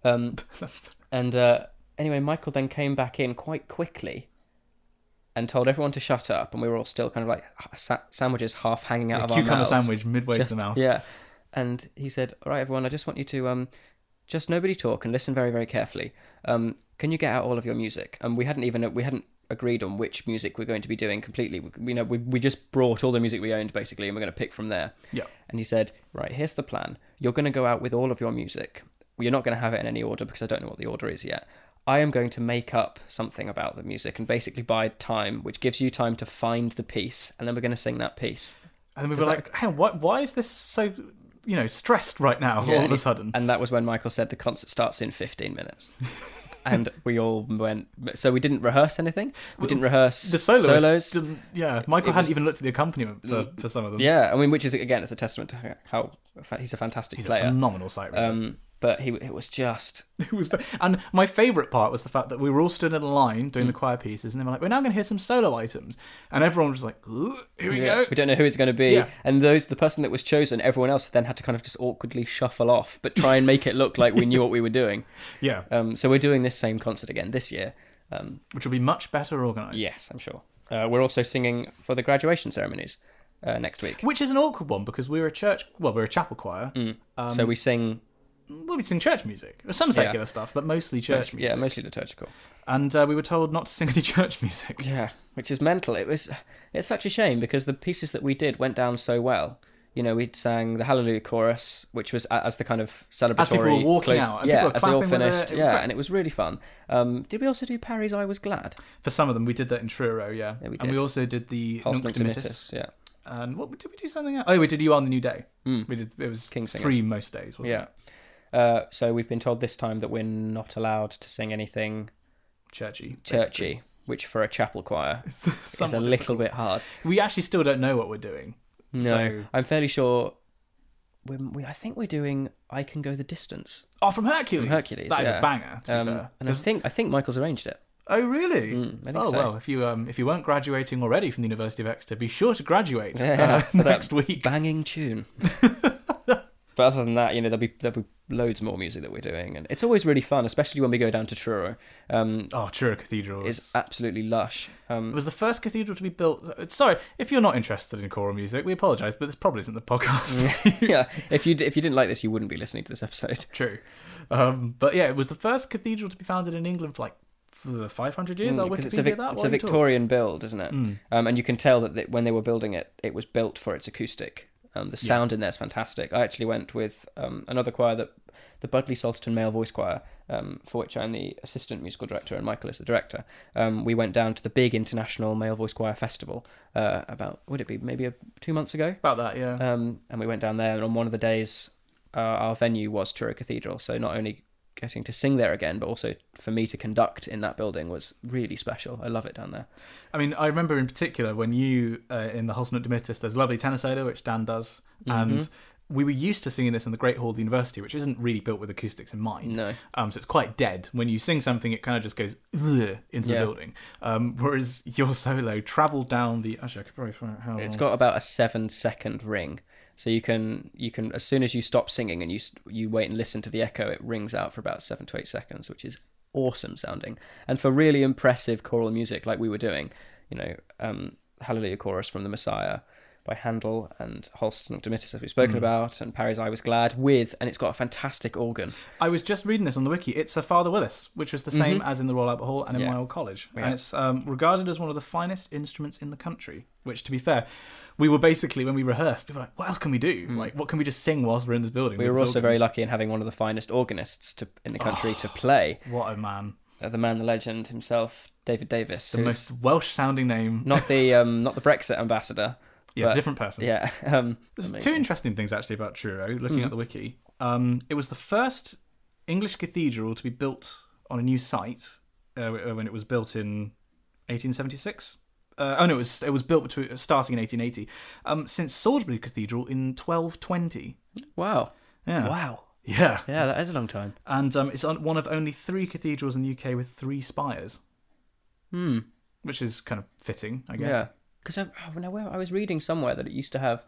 [SPEAKER 1] Anyway, Michael then came back in quite quickly and told everyone to shut up, and we were all still kind of like sandwiches half hanging out of our mouths.
[SPEAKER 2] Cucumber sandwich midway to the mouth.
[SPEAKER 1] Yeah. And he said, "All right, everyone, I just want you to just nobody talk and listen very, very carefully. Can you get out all of your music?" And we hadn't agreed on which music we're going to be doing completely. We just brought all the music we owned basically, and we're going to pick from there.
[SPEAKER 2] Yeah.
[SPEAKER 1] And he said, "Right, here's the plan. You're going to go out with all of your music. You're not going to have it in any order because I don't know what the order is yet. I am going to make up something about the music and basically buy time, which gives you time to find the piece, and then we're going to sing that piece."
[SPEAKER 2] And then we were like, "Hey, why is this so, stressed right now all of a sudden?"
[SPEAKER 1] And that was when Michael said the concert starts in 15 minutes. And we all went... So we didn't rehearse anything. We didn't rehearse
[SPEAKER 2] the solos. Michael hadn't even looked at the accompaniment for some of them.
[SPEAKER 1] Yeah, I mean, which is, again, it's a testament to how he's a fantastic player.
[SPEAKER 2] He's a phenomenal sight reader.
[SPEAKER 1] But it was just...
[SPEAKER 2] And my favourite part was the fact that we were all stood in a line doing the choir pieces, and they were like, "We're now going to hear some solo items." And everyone was like, "Ooh, here we go."
[SPEAKER 1] We don't know who it's going to be.
[SPEAKER 2] Yeah.
[SPEAKER 1] And the person that was chosen, everyone else then had to kind of just awkwardly shuffle off, but try and make it look like we knew what we were doing.
[SPEAKER 2] Yeah.
[SPEAKER 1] So we're doing this same concert again this year.
[SPEAKER 2] Which will be much better organised.
[SPEAKER 1] Yes, I'm sure. We're also singing for the graduation ceremonies next week.
[SPEAKER 2] Which is an awkward one, because we're a chapel choir.
[SPEAKER 1] So we sing...
[SPEAKER 2] Well, we sing church music. Some secular stuff, but mostly church music.
[SPEAKER 1] Yeah, mostly liturgical.
[SPEAKER 2] And we were told not to sing any church music.
[SPEAKER 1] Yeah, which is mental. It's such a shame because the pieces that we did went down so well. We sang the Hallelujah chorus, which was as the kind of celebratory...
[SPEAKER 2] As people were walking out, and people were
[SPEAKER 1] as they all
[SPEAKER 2] clapping with
[SPEAKER 1] finished.
[SPEAKER 2] it.
[SPEAKER 1] And it was really fun. Did we also do Parry's I Was Glad?
[SPEAKER 2] For some of them, we did that in Truro, yeah.
[SPEAKER 1] We did.
[SPEAKER 2] And we also did the
[SPEAKER 1] Nunc
[SPEAKER 2] Nunc
[SPEAKER 1] Dimittis,
[SPEAKER 2] Dimittis. And what did we do something else? Oh, we did You On the New Day. We did. It was
[SPEAKER 1] King Singers.
[SPEAKER 2] 3 most days, wasn't it?
[SPEAKER 1] So we've been told this time that we're not allowed to sing anything
[SPEAKER 2] churchy,
[SPEAKER 1] which for a chapel choir is a little
[SPEAKER 2] difficult.
[SPEAKER 1] bit hard.
[SPEAKER 2] We actually still don't know what we're doing.
[SPEAKER 1] No,
[SPEAKER 2] So...
[SPEAKER 1] I'm fairly sure. I think we're doing "I Can Go the Distance."
[SPEAKER 2] Oh, from Hercules. That is a banger. To be fair.
[SPEAKER 1] And I think Michael's arranged it.
[SPEAKER 2] Oh, really?
[SPEAKER 1] I think so.
[SPEAKER 2] Well, if you weren't graduating already from the University of Exeter, be sure to graduate
[SPEAKER 1] for
[SPEAKER 2] next
[SPEAKER 1] that
[SPEAKER 2] week.
[SPEAKER 1] Banging tune. But other than that, there'll be loads more music that we're doing, and it's always really fun, especially when we go down to Truro.
[SPEAKER 2] Truro Cathedral
[SPEAKER 1] is absolutely lush.
[SPEAKER 2] It was the first cathedral to be built. Sorry, if you're not interested in choral music, we apologise, but this probably isn't the podcast.
[SPEAKER 1] Yeah, if you didn't like this, you wouldn't be listening to this episode.
[SPEAKER 2] True, but yeah, it was the first cathedral to be founded in England for 500 years.
[SPEAKER 1] Because it's a Victorian build, isn't it? And you can tell that when they were building it, it was built for its acoustic. The sound in there is fantastic. I actually went with another choir, the Budley Salterton Male Voice Choir, for which I'm the assistant musical director and Michael is the director. We went down to the big international Male Voice Choir festival maybe 2 months ago?
[SPEAKER 2] About that, yeah.
[SPEAKER 1] And we went down there, and on one of the days, our venue was Truro Cathedral. So not only getting to sing there again, but also for me to conduct in that building was really special. I love it down there.
[SPEAKER 2] I mean, I remember in particular when you, in the Nunc Dimittis, there's a lovely tenor solo, which Dan does, and we were used to singing this in the Great Hall of the University, which isn't really built with acoustics in mind.
[SPEAKER 1] No.
[SPEAKER 2] So it's quite dead. When you sing something, it kind of just goes into the building. Whereas your solo travelled down the... Actually, I could probably find out how...
[SPEAKER 1] It's got about a 7-second ring. So you can as soon as you stop singing and you wait and listen to the echo, it rings out for about 7 to 8 seconds, which is awesome sounding. And for really impressive choral music like we were doing, Hallelujah Chorus from the Messiah by Handel and Holst and Dimitis, as we've spoken about, and Parry's I Was Glad and it's got a fantastic organ.
[SPEAKER 2] I was just reading this on the wiki. It's a Father Willis, which was the same as in the Royal Albert Hall and in my old college.
[SPEAKER 1] Yeah.
[SPEAKER 2] And it's regarded as one of the finest instruments in the country, which, to be fair, we were basically, when we rehearsed, we were like, what else can we do? Like, what can we just sing whilst we're in this building?
[SPEAKER 1] We were also very lucky in having one of the finest organists in the country to play.
[SPEAKER 2] What a man.
[SPEAKER 1] The man, the legend himself, David Davis.
[SPEAKER 2] The most Welsh-sounding name.
[SPEAKER 1] Not the Brexit ambassador.
[SPEAKER 2] Yeah,
[SPEAKER 1] but,
[SPEAKER 2] a different person.
[SPEAKER 1] Yeah.
[SPEAKER 2] There's two interesting things, actually, about Truro, looking at the wiki. It was the first English cathedral to be built on a new site when it was built in 1876. It was built starting in 1880. Since Salisbury Cathedral in 1220.
[SPEAKER 1] Wow.
[SPEAKER 2] Yeah.
[SPEAKER 1] Wow.
[SPEAKER 2] Yeah.
[SPEAKER 1] Yeah, that is a long time.
[SPEAKER 2] And it's one of only 3 cathedrals in the UK with 3 spires. Which is kind of fitting, I guess.
[SPEAKER 1] Yeah. Because I was reading somewhere that it used to have...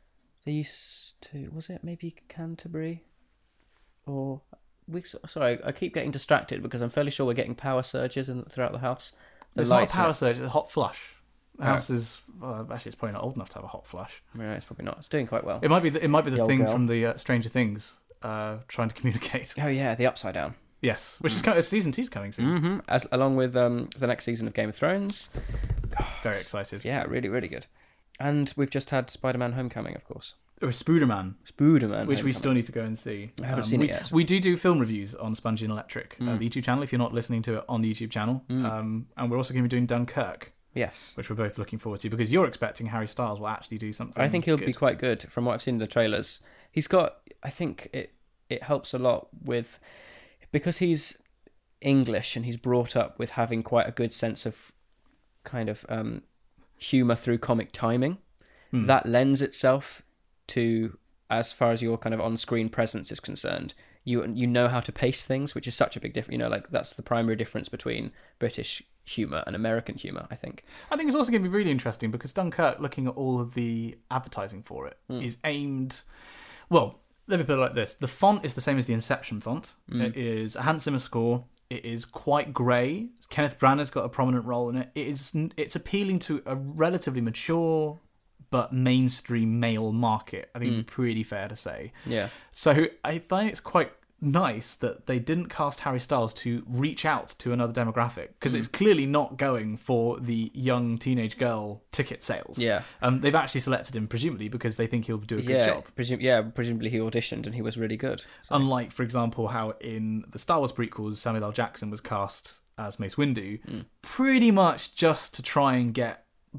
[SPEAKER 1] Was it maybe Canterbury? Or... Sorry, I keep getting distracted because I'm fairly sure we're getting power surges throughout the house.
[SPEAKER 2] It's not a power surge, it's a hot flush. The house is... actually, it's probably not old enough to have a hot flush.
[SPEAKER 1] Yeah, it's probably not. It's doing quite well.
[SPEAKER 2] It might be the
[SPEAKER 1] old
[SPEAKER 2] thing
[SPEAKER 1] girl.
[SPEAKER 2] from the Stranger Things trying to communicate.
[SPEAKER 1] Oh, yeah, the Upside Down.
[SPEAKER 2] Yes, which is season 2's coming soon.
[SPEAKER 1] Along with the next season of Game of Thrones.
[SPEAKER 2] Very excited.
[SPEAKER 1] Yeah, really, really good. And we've just had Spider-Man Homecoming, of course.
[SPEAKER 2] Or Spooderman,
[SPEAKER 1] Spooderman,
[SPEAKER 2] which we still need to go and see.
[SPEAKER 1] I haven't seen it yet.
[SPEAKER 2] We do film reviews on Spongy and Electric, the YouTube channel, if you're not listening to it on the YouTube channel. And we're also going to be doing Dunkirk.
[SPEAKER 1] Yes.
[SPEAKER 2] Which we're both looking forward to, because you're expecting Harry Styles will actually do something
[SPEAKER 1] I think he'll
[SPEAKER 2] good.
[SPEAKER 1] be quite good from what I've seen in the trailers. He's got... I think it helps a lot with... Because he's English and he's brought up with having quite a good sense of kind of humour through comic timing. That lends itself to, as far as your kind of on-screen presence is concerned, you know how to pace things, which is such a big difference. You know, like that's the primary difference between British humour and American humour, I think.
[SPEAKER 2] I think it's also going to be really interesting because Dunkirk, looking at all of the advertising for it, is aimed... Well, let me put it like this. The font is the same as the Inception font. It is a Hans Zimmer score. It is quite grey. Kenneth Branagh's got a prominent role in it. It's appealing to a relatively mature but mainstream male market. I think it'd be pretty fair to say.
[SPEAKER 1] Yeah.
[SPEAKER 2] So I find it's quite nice that they didn't cast Harry Styles to reach out to another demographic, because it's clearly not going for the young teenage girl ticket sales.
[SPEAKER 1] Yeah.
[SPEAKER 2] They've actually selected him presumably because they think he'll do a good job.
[SPEAKER 1] Presumably he auditioned and he was really good. So.
[SPEAKER 2] Unlike, for example, how in the Star Wars prequels Samuel L. Jackson was cast as Mace Windu, pretty much just to try and get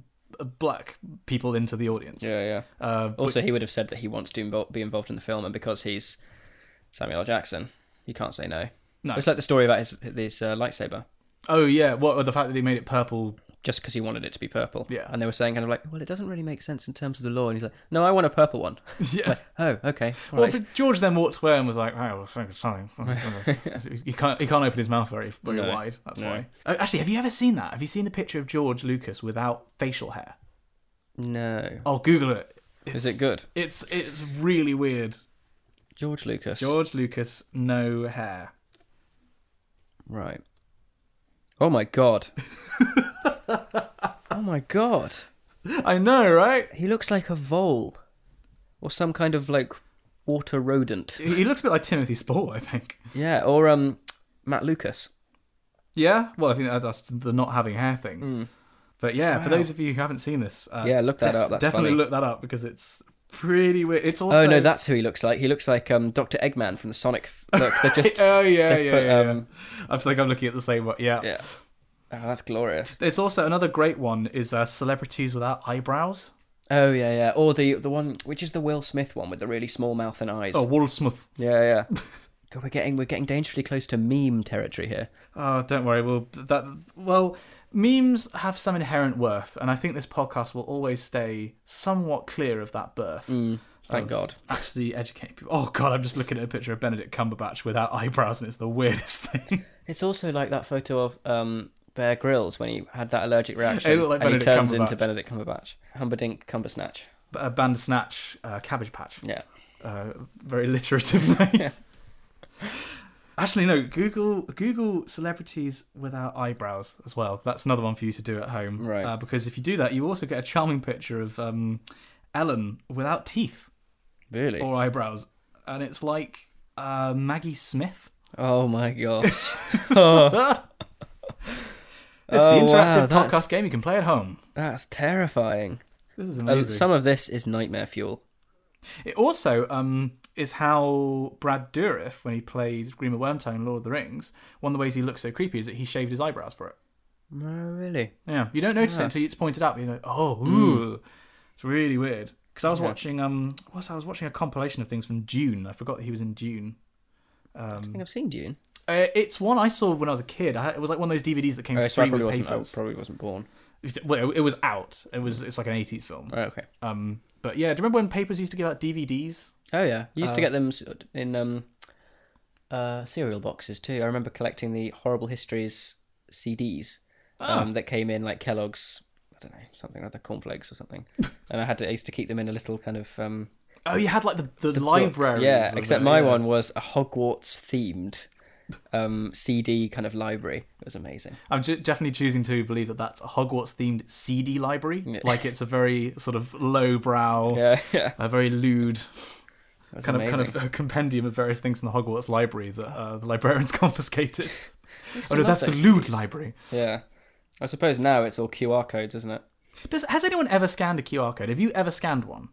[SPEAKER 2] black people into the audience.
[SPEAKER 1] Yeah. Also, he would have said that he wants to be involved in the film, and because he's Samuel L. Jackson, you can't say no.
[SPEAKER 2] No.
[SPEAKER 1] It's like the story about his lightsaber.
[SPEAKER 2] Oh yeah, the fact that he made it purple
[SPEAKER 1] just because he wanted it to be purple.
[SPEAKER 2] Yeah.
[SPEAKER 1] And they were saying kind of like, well, it doesn't really make sense in terms of the law. And he's like, no, I want a purple one.
[SPEAKER 2] Yeah.
[SPEAKER 1] Like, oh, okay. All
[SPEAKER 2] Well,
[SPEAKER 1] right.
[SPEAKER 2] but George then walked away and was like, "Oh, well, thank you, something." He can't open his mouth very wide. That's why. Actually, have you ever seen that? Have you seen the picture of George Lucas without facial hair?
[SPEAKER 1] No.
[SPEAKER 2] Oh, Google it.
[SPEAKER 1] Is it good?
[SPEAKER 2] It's really weird.
[SPEAKER 1] George Lucas.
[SPEAKER 2] George Lucas, no hair.
[SPEAKER 1] Right. Oh my god. Oh my god.
[SPEAKER 2] I know, right?
[SPEAKER 1] He looks like a vole. Or some kind of like water rodent.
[SPEAKER 2] He looks a bit like Timothy Spall, I think.
[SPEAKER 1] Yeah, or Matt Lucas.
[SPEAKER 2] Yeah? Well, I think that's the not having hair thing. But yeah, for those of you who haven't seen this...
[SPEAKER 1] look that up, that's
[SPEAKER 2] definitely
[SPEAKER 1] funny.
[SPEAKER 2] Look that up, because it's pretty weird. It's also...
[SPEAKER 1] Oh no, that's who he looks like. He looks like Dr. Eggman from the Sonic... Look, they're just...
[SPEAKER 2] Oh yeah. I think I'm looking at the same one. Yeah.
[SPEAKER 1] Yeah. Oh, that's glorious.
[SPEAKER 2] There's also another great one is Celebrities Without Eyebrows.
[SPEAKER 1] Oh yeah. Or the one which is the Will Smith one with the really small mouth and eyes.
[SPEAKER 2] Oh, Will Smith.
[SPEAKER 1] Yeah. God, we're getting dangerously close to meme territory here.
[SPEAKER 2] Oh, don't worry. Memes have some inherent worth, and I think this podcast will always stay somewhat clear of that birth.
[SPEAKER 1] Thank God.
[SPEAKER 2] Actually educating people. Oh God, I'm just looking at a picture of Benedict Cumberbatch without eyebrows, and it's the weirdest thing.
[SPEAKER 1] It's also like that photo of Bear Grylls when he had that allergic reaction,
[SPEAKER 2] It looked like
[SPEAKER 1] and he
[SPEAKER 2] Benedict
[SPEAKER 1] turns
[SPEAKER 2] Cumberbatch.
[SPEAKER 1] into Benedict Cumberbatch. Humperdinck Cumbersnatch.
[SPEAKER 2] Bandersnatch, Cabbage Patch.
[SPEAKER 1] Yeah.
[SPEAKER 2] Very alliterative name.
[SPEAKER 1] Yeah.
[SPEAKER 2] Actually, no. Google celebrities without eyebrows as well. That's another one for you to do at home.
[SPEAKER 1] Right.
[SPEAKER 2] Because if you do that, you also get a charming picture of Ellen without teeth
[SPEAKER 1] Really?
[SPEAKER 2] or eyebrows, and it's like Maggie Smith.
[SPEAKER 1] Oh my gosh.
[SPEAKER 2] It's the interactive podcast game you can play at home.
[SPEAKER 1] That's terrifying.
[SPEAKER 2] This is amazing.
[SPEAKER 1] Some of this is nightmare fuel.
[SPEAKER 2] It also is how Brad Dourif, when he played Grima Wormtongue in Lord of the Rings, one of the ways he looks so creepy is that he shaved his eyebrows for it.
[SPEAKER 1] Oh, really?
[SPEAKER 2] Yeah, you don't notice it until it's pointed out. You're like, oh, ooh. It's really weird. Because I was watching, I was watching a compilation of things from Dune. I forgot that he was in Dune.
[SPEAKER 1] I don't think I've seen Dune.
[SPEAKER 2] It's one I saw when I was a kid. It was like one of those DVDs that came free with papers.
[SPEAKER 1] I probably wasn't born.
[SPEAKER 2] Well, it was out. It's like an 80s film.
[SPEAKER 1] Oh, okay.
[SPEAKER 2] But yeah, do you remember when papers used to give out DVDs?
[SPEAKER 1] Oh yeah, you used to get them in cereal boxes too. I remember collecting the Horrible Histories CDs that came in like Kellogg's, I don't know, something like the cornflakes or something, and I used to keep them in a little kind of.
[SPEAKER 2] Oh, you had like the library.
[SPEAKER 1] Yeah, except my one was a Hogwarts themed CD kind of library. It was amazing.
[SPEAKER 2] I'm definitely choosing to believe that that's a Hogwarts themed CD library. Yeah. Like it's a very sort of lowbrow, a very lewd kind of a compendium of various things in the Hogwarts library that the librarians confiscated. Oh no, that's the lewd library.
[SPEAKER 1] Yeah, I suppose now it's all QR codes, isn't it?
[SPEAKER 2] Has anyone ever scanned a QR code? Have you ever scanned one?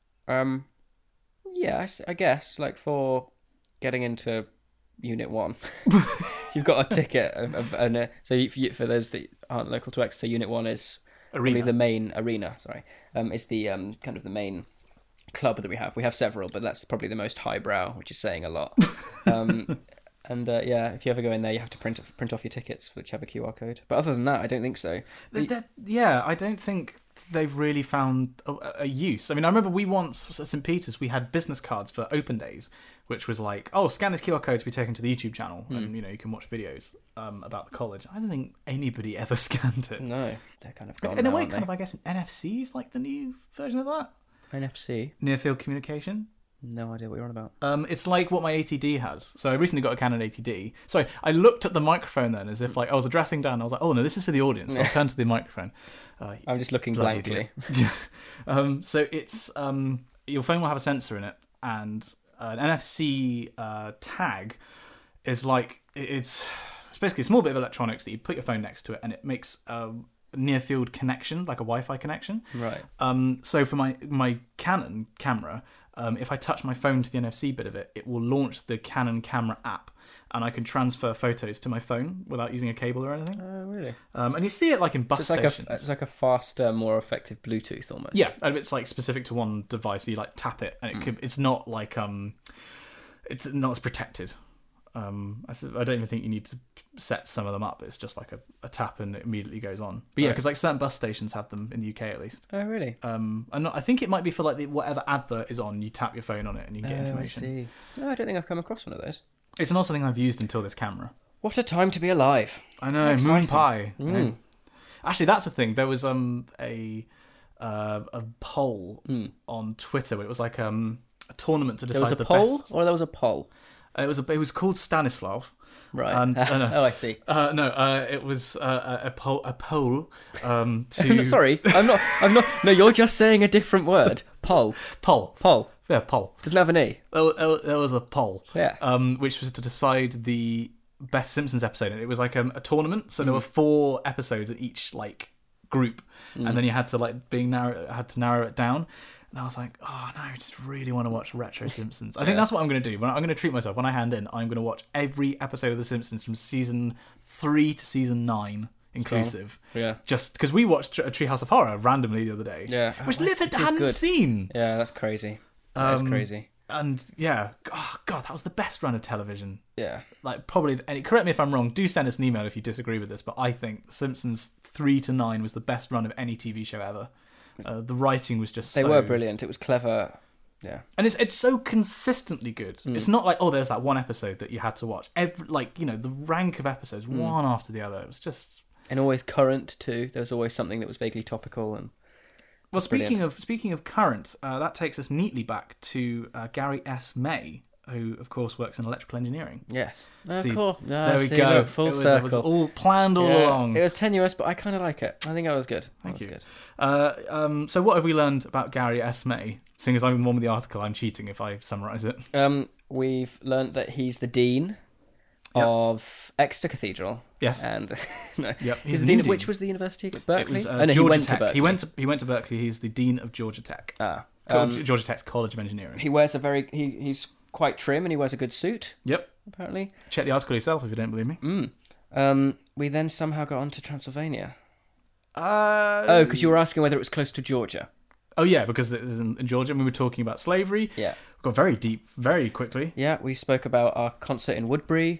[SPEAKER 1] Yeah, I guess like for getting into Unit 1, you've got a ticket, so for those that aren't local to Exeter, Unit 1 is probably the main arena. Sorry, it's the kind of the main club that we have. We have several, but that's probably the most highbrow, which is saying a lot. And if you ever go in there, you have to print off your tickets, which have a QR code. But other than that, I don't think so.
[SPEAKER 2] I don't think they've really found a use. I mean, I remember we once at St. Peter's, we had business cards for open days, which was like, oh, scan this QR code to be taken to the YouTube channel, and you can watch videos about the college. I don't think anybody ever scanned it.
[SPEAKER 1] No, they're kind of gone
[SPEAKER 2] in a
[SPEAKER 1] now,
[SPEAKER 2] way, kind of, I guess, NFC is like the new version of that.
[SPEAKER 1] NFC?
[SPEAKER 2] Near field communication.
[SPEAKER 1] No idea what you're on about.
[SPEAKER 2] It's like what my ATD has. So I recently got a Canon ATD. Sorry, I looked at the microphone then as if like I was addressing Dan. I was like, oh no, this is for the audience. So I'll turn to the microphone.
[SPEAKER 1] I'm just looking blankly.
[SPEAKER 2] Yeah. So it's your phone will have a sensor in it, and an NFC tag is like it's basically a small bit of electronics that you put your phone next to it, and it makes a near field connection, like a Wi-Fi connection.
[SPEAKER 1] Right.
[SPEAKER 2] So for my Canon camera, if I touch my phone to the NFC bit of it, it will launch the Canon camera app, and I can transfer photos to my phone without using a cable or anything.
[SPEAKER 1] Oh, really?
[SPEAKER 2] And you see it like in bus stations.
[SPEAKER 1] It's like a faster, more effective Bluetooth almost.
[SPEAKER 2] Yeah, and it's like specific to one device. So you like tap it, and it's not like it's not as protected. I don't even think you need to set some of them up. It's just like a tap and it immediately goes on. But yeah, because like certain bus stations have them in the UK at least.
[SPEAKER 1] Oh, really?
[SPEAKER 2] I think it might be for like whatever advert is on, you tap your phone on it and you get information.
[SPEAKER 1] I see. No, I don't think I've come across one of those.
[SPEAKER 2] It's not something I've used until this camera.
[SPEAKER 1] What a time to be alive.
[SPEAKER 2] I know, moon pie. Actually, that's a thing. There was a poll on Twitter. It was like a tournament to decide the best.
[SPEAKER 1] There was a poll or there was a poll?
[SPEAKER 2] It was called Stanislav.
[SPEAKER 1] Right. Oh, I see.
[SPEAKER 2] It was a poll. To
[SPEAKER 1] Sorry, I'm not. No, you're just saying a different word. Poll.
[SPEAKER 2] Yeah, poll.
[SPEAKER 1] Doesn't have an E.
[SPEAKER 2] There was a poll.
[SPEAKER 1] Yeah.
[SPEAKER 2] Which was to decide the best Simpsons episode, and it was like a tournament. So there were 4 episodes at each like group, and then you had to narrow it down. And I was like, oh no, I just really want to watch Retro Simpsons. I think that's what I'm going to do. I'm going to treat myself. When I hand in, I'm going to watch every episode of The Simpsons from season 3 to season 9 inclusive.
[SPEAKER 1] Yeah.
[SPEAKER 2] Just because we watched a Treehouse of Horror randomly the other day.
[SPEAKER 1] Yeah.
[SPEAKER 2] Which Liv hadn't seen.
[SPEAKER 1] Yeah, that's crazy. That's crazy.
[SPEAKER 2] And yeah, oh god, that was the best run of television.
[SPEAKER 1] Yeah.
[SPEAKER 2] Like probably, and correct me if I'm wrong, do send us an email if you disagree with this, but I think The Simpsons 3 to 9 was the best run of any TV show ever. The writing was just
[SPEAKER 1] They were brilliant. It was clever. Yeah.
[SPEAKER 2] And it's so consistently good. It's not like, oh, there's that one episode that you had to watch. The rank of episodes, one after the other. It was just...
[SPEAKER 1] And always current, too. There was always something that was vaguely topical. And
[SPEAKER 2] well, speaking of current, that takes us neatly back to Gary S. May who of course works in electrical engineering.
[SPEAKER 1] Yes.
[SPEAKER 2] See,
[SPEAKER 1] Cool.
[SPEAKER 2] there we go.
[SPEAKER 1] Look, full
[SPEAKER 2] it
[SPEAKER 1] circle.
[SPEAKER 2] was all planned all along.
[SPEAKER 1] It was tenuous, but I kind of like it. I think that was good.
[SPEAKER 2] Thank you.
[SPEAKER 1] Good.
[SPEAKER 2] So what have we learned about Gary S. May? Seeing as I'm the one with the article, I'm cheating if I summarise it.
[SPEAKER 1] We've learned that he's the dean of Exeter Cathedral.
[SPEAKER 2] Yes.
[SPEAKER 1] And no.
[SPEAKER 2] Yep.
[SPEAKER 1] He's the dean of which was the university? Berkeley?
[SPEAKER 2] It was
[SPEAKER 1] no,
[SPEAKER 2] Georgia
[SPEAKER 1] he went
[SPEAKER 2] Tech.
[SPEAKER 1] to Berkeley.
[SPEAKER 2] He went to Berkeley. He's the dean of Georgia Tech. Georgia Tech's College of Engineering.
[SPEAKER 1] He wears he's quite trim and he wears a good suit.
[SPEAKER 2] Yep.
[SPEAKER 1] Apparently.
[SPEAKER 2] Check the article yourself if you don't believe me.
[SPEAKER 1] We then somehow got on to Transylvania.
[SPEAKER 2] Because
[SPEAKER 1] you were asking whether it was close to Georgia.
[SPEAKER 2] Oh yeah, because it was in Georgia and we were talking about slavery.
[SPEAKER 1] Yeah.
[SPEAKER 2] We got very deep very quickly.
[SPEAKER 1] Yeah, we spoke about our concert in Woodbury.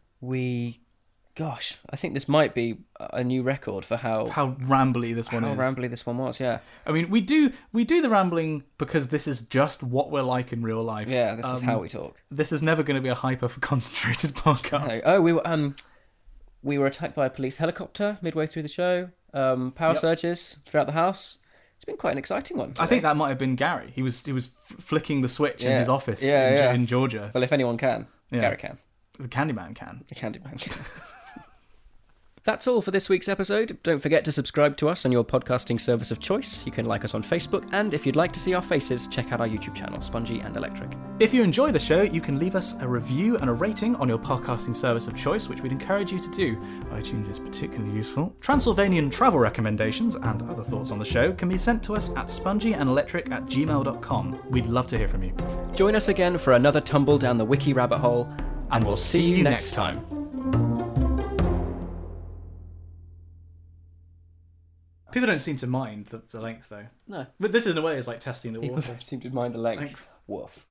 [SPEAKER 1] I think this might be a new record for how
[SPEAKER 2] rambly this one is.
[SPEAKER 1] How rambly this one was, yeah.
[SPEAKER 2] I mean, we do the rambling because this is just what we're like in real life.
[SPEAKER 1] Yeah, this is how we talk.
[SPEAKER 2] This is never going to be a concentrated podcast.
[SPEAKER 1] No. Oh, we were attacked by a police helicopter midway through the show. Power surges throughout the house. It's been quite an exciting one today.
[SPEAKER 2] I think that might have been Gary. He was flicking the switch in his office in Georgia.
[SPEAKER 1] Well, if anyone can, Gary can.
[SPEAKER 2] The Candyman can.
[SPEAKER 1] The Candyman can. That's all for this week's episode. Don't forget to subscribe to us on your podcasting service of choice. You can like us on Facebook, and if you'd like to see our faces, check out our YouTube channel, Spongy and Electric.
[SPEAKER 2] If you enjoy the show, you can leave us a review and a rating on your podcasting service of choice, which we'd encourage you to do. iTunes is particularly useful. Transylvanian travel recommendations and other thoughts on the show can be sent to us at spongyandelectric@gmail.com. We'd love to hear from you.
[SPEAKER 1] Join us again for another tumble down the wiki rabbit hole, and we'll see you next time.
[SPEAKER 2] People don't seem to mind the length, though.
[SPEAKER 1] No.
[SPEAKER 2] But this, in a way, is like testing the water.
[SPEAKER 1] People don't seem to mind the length. Woof.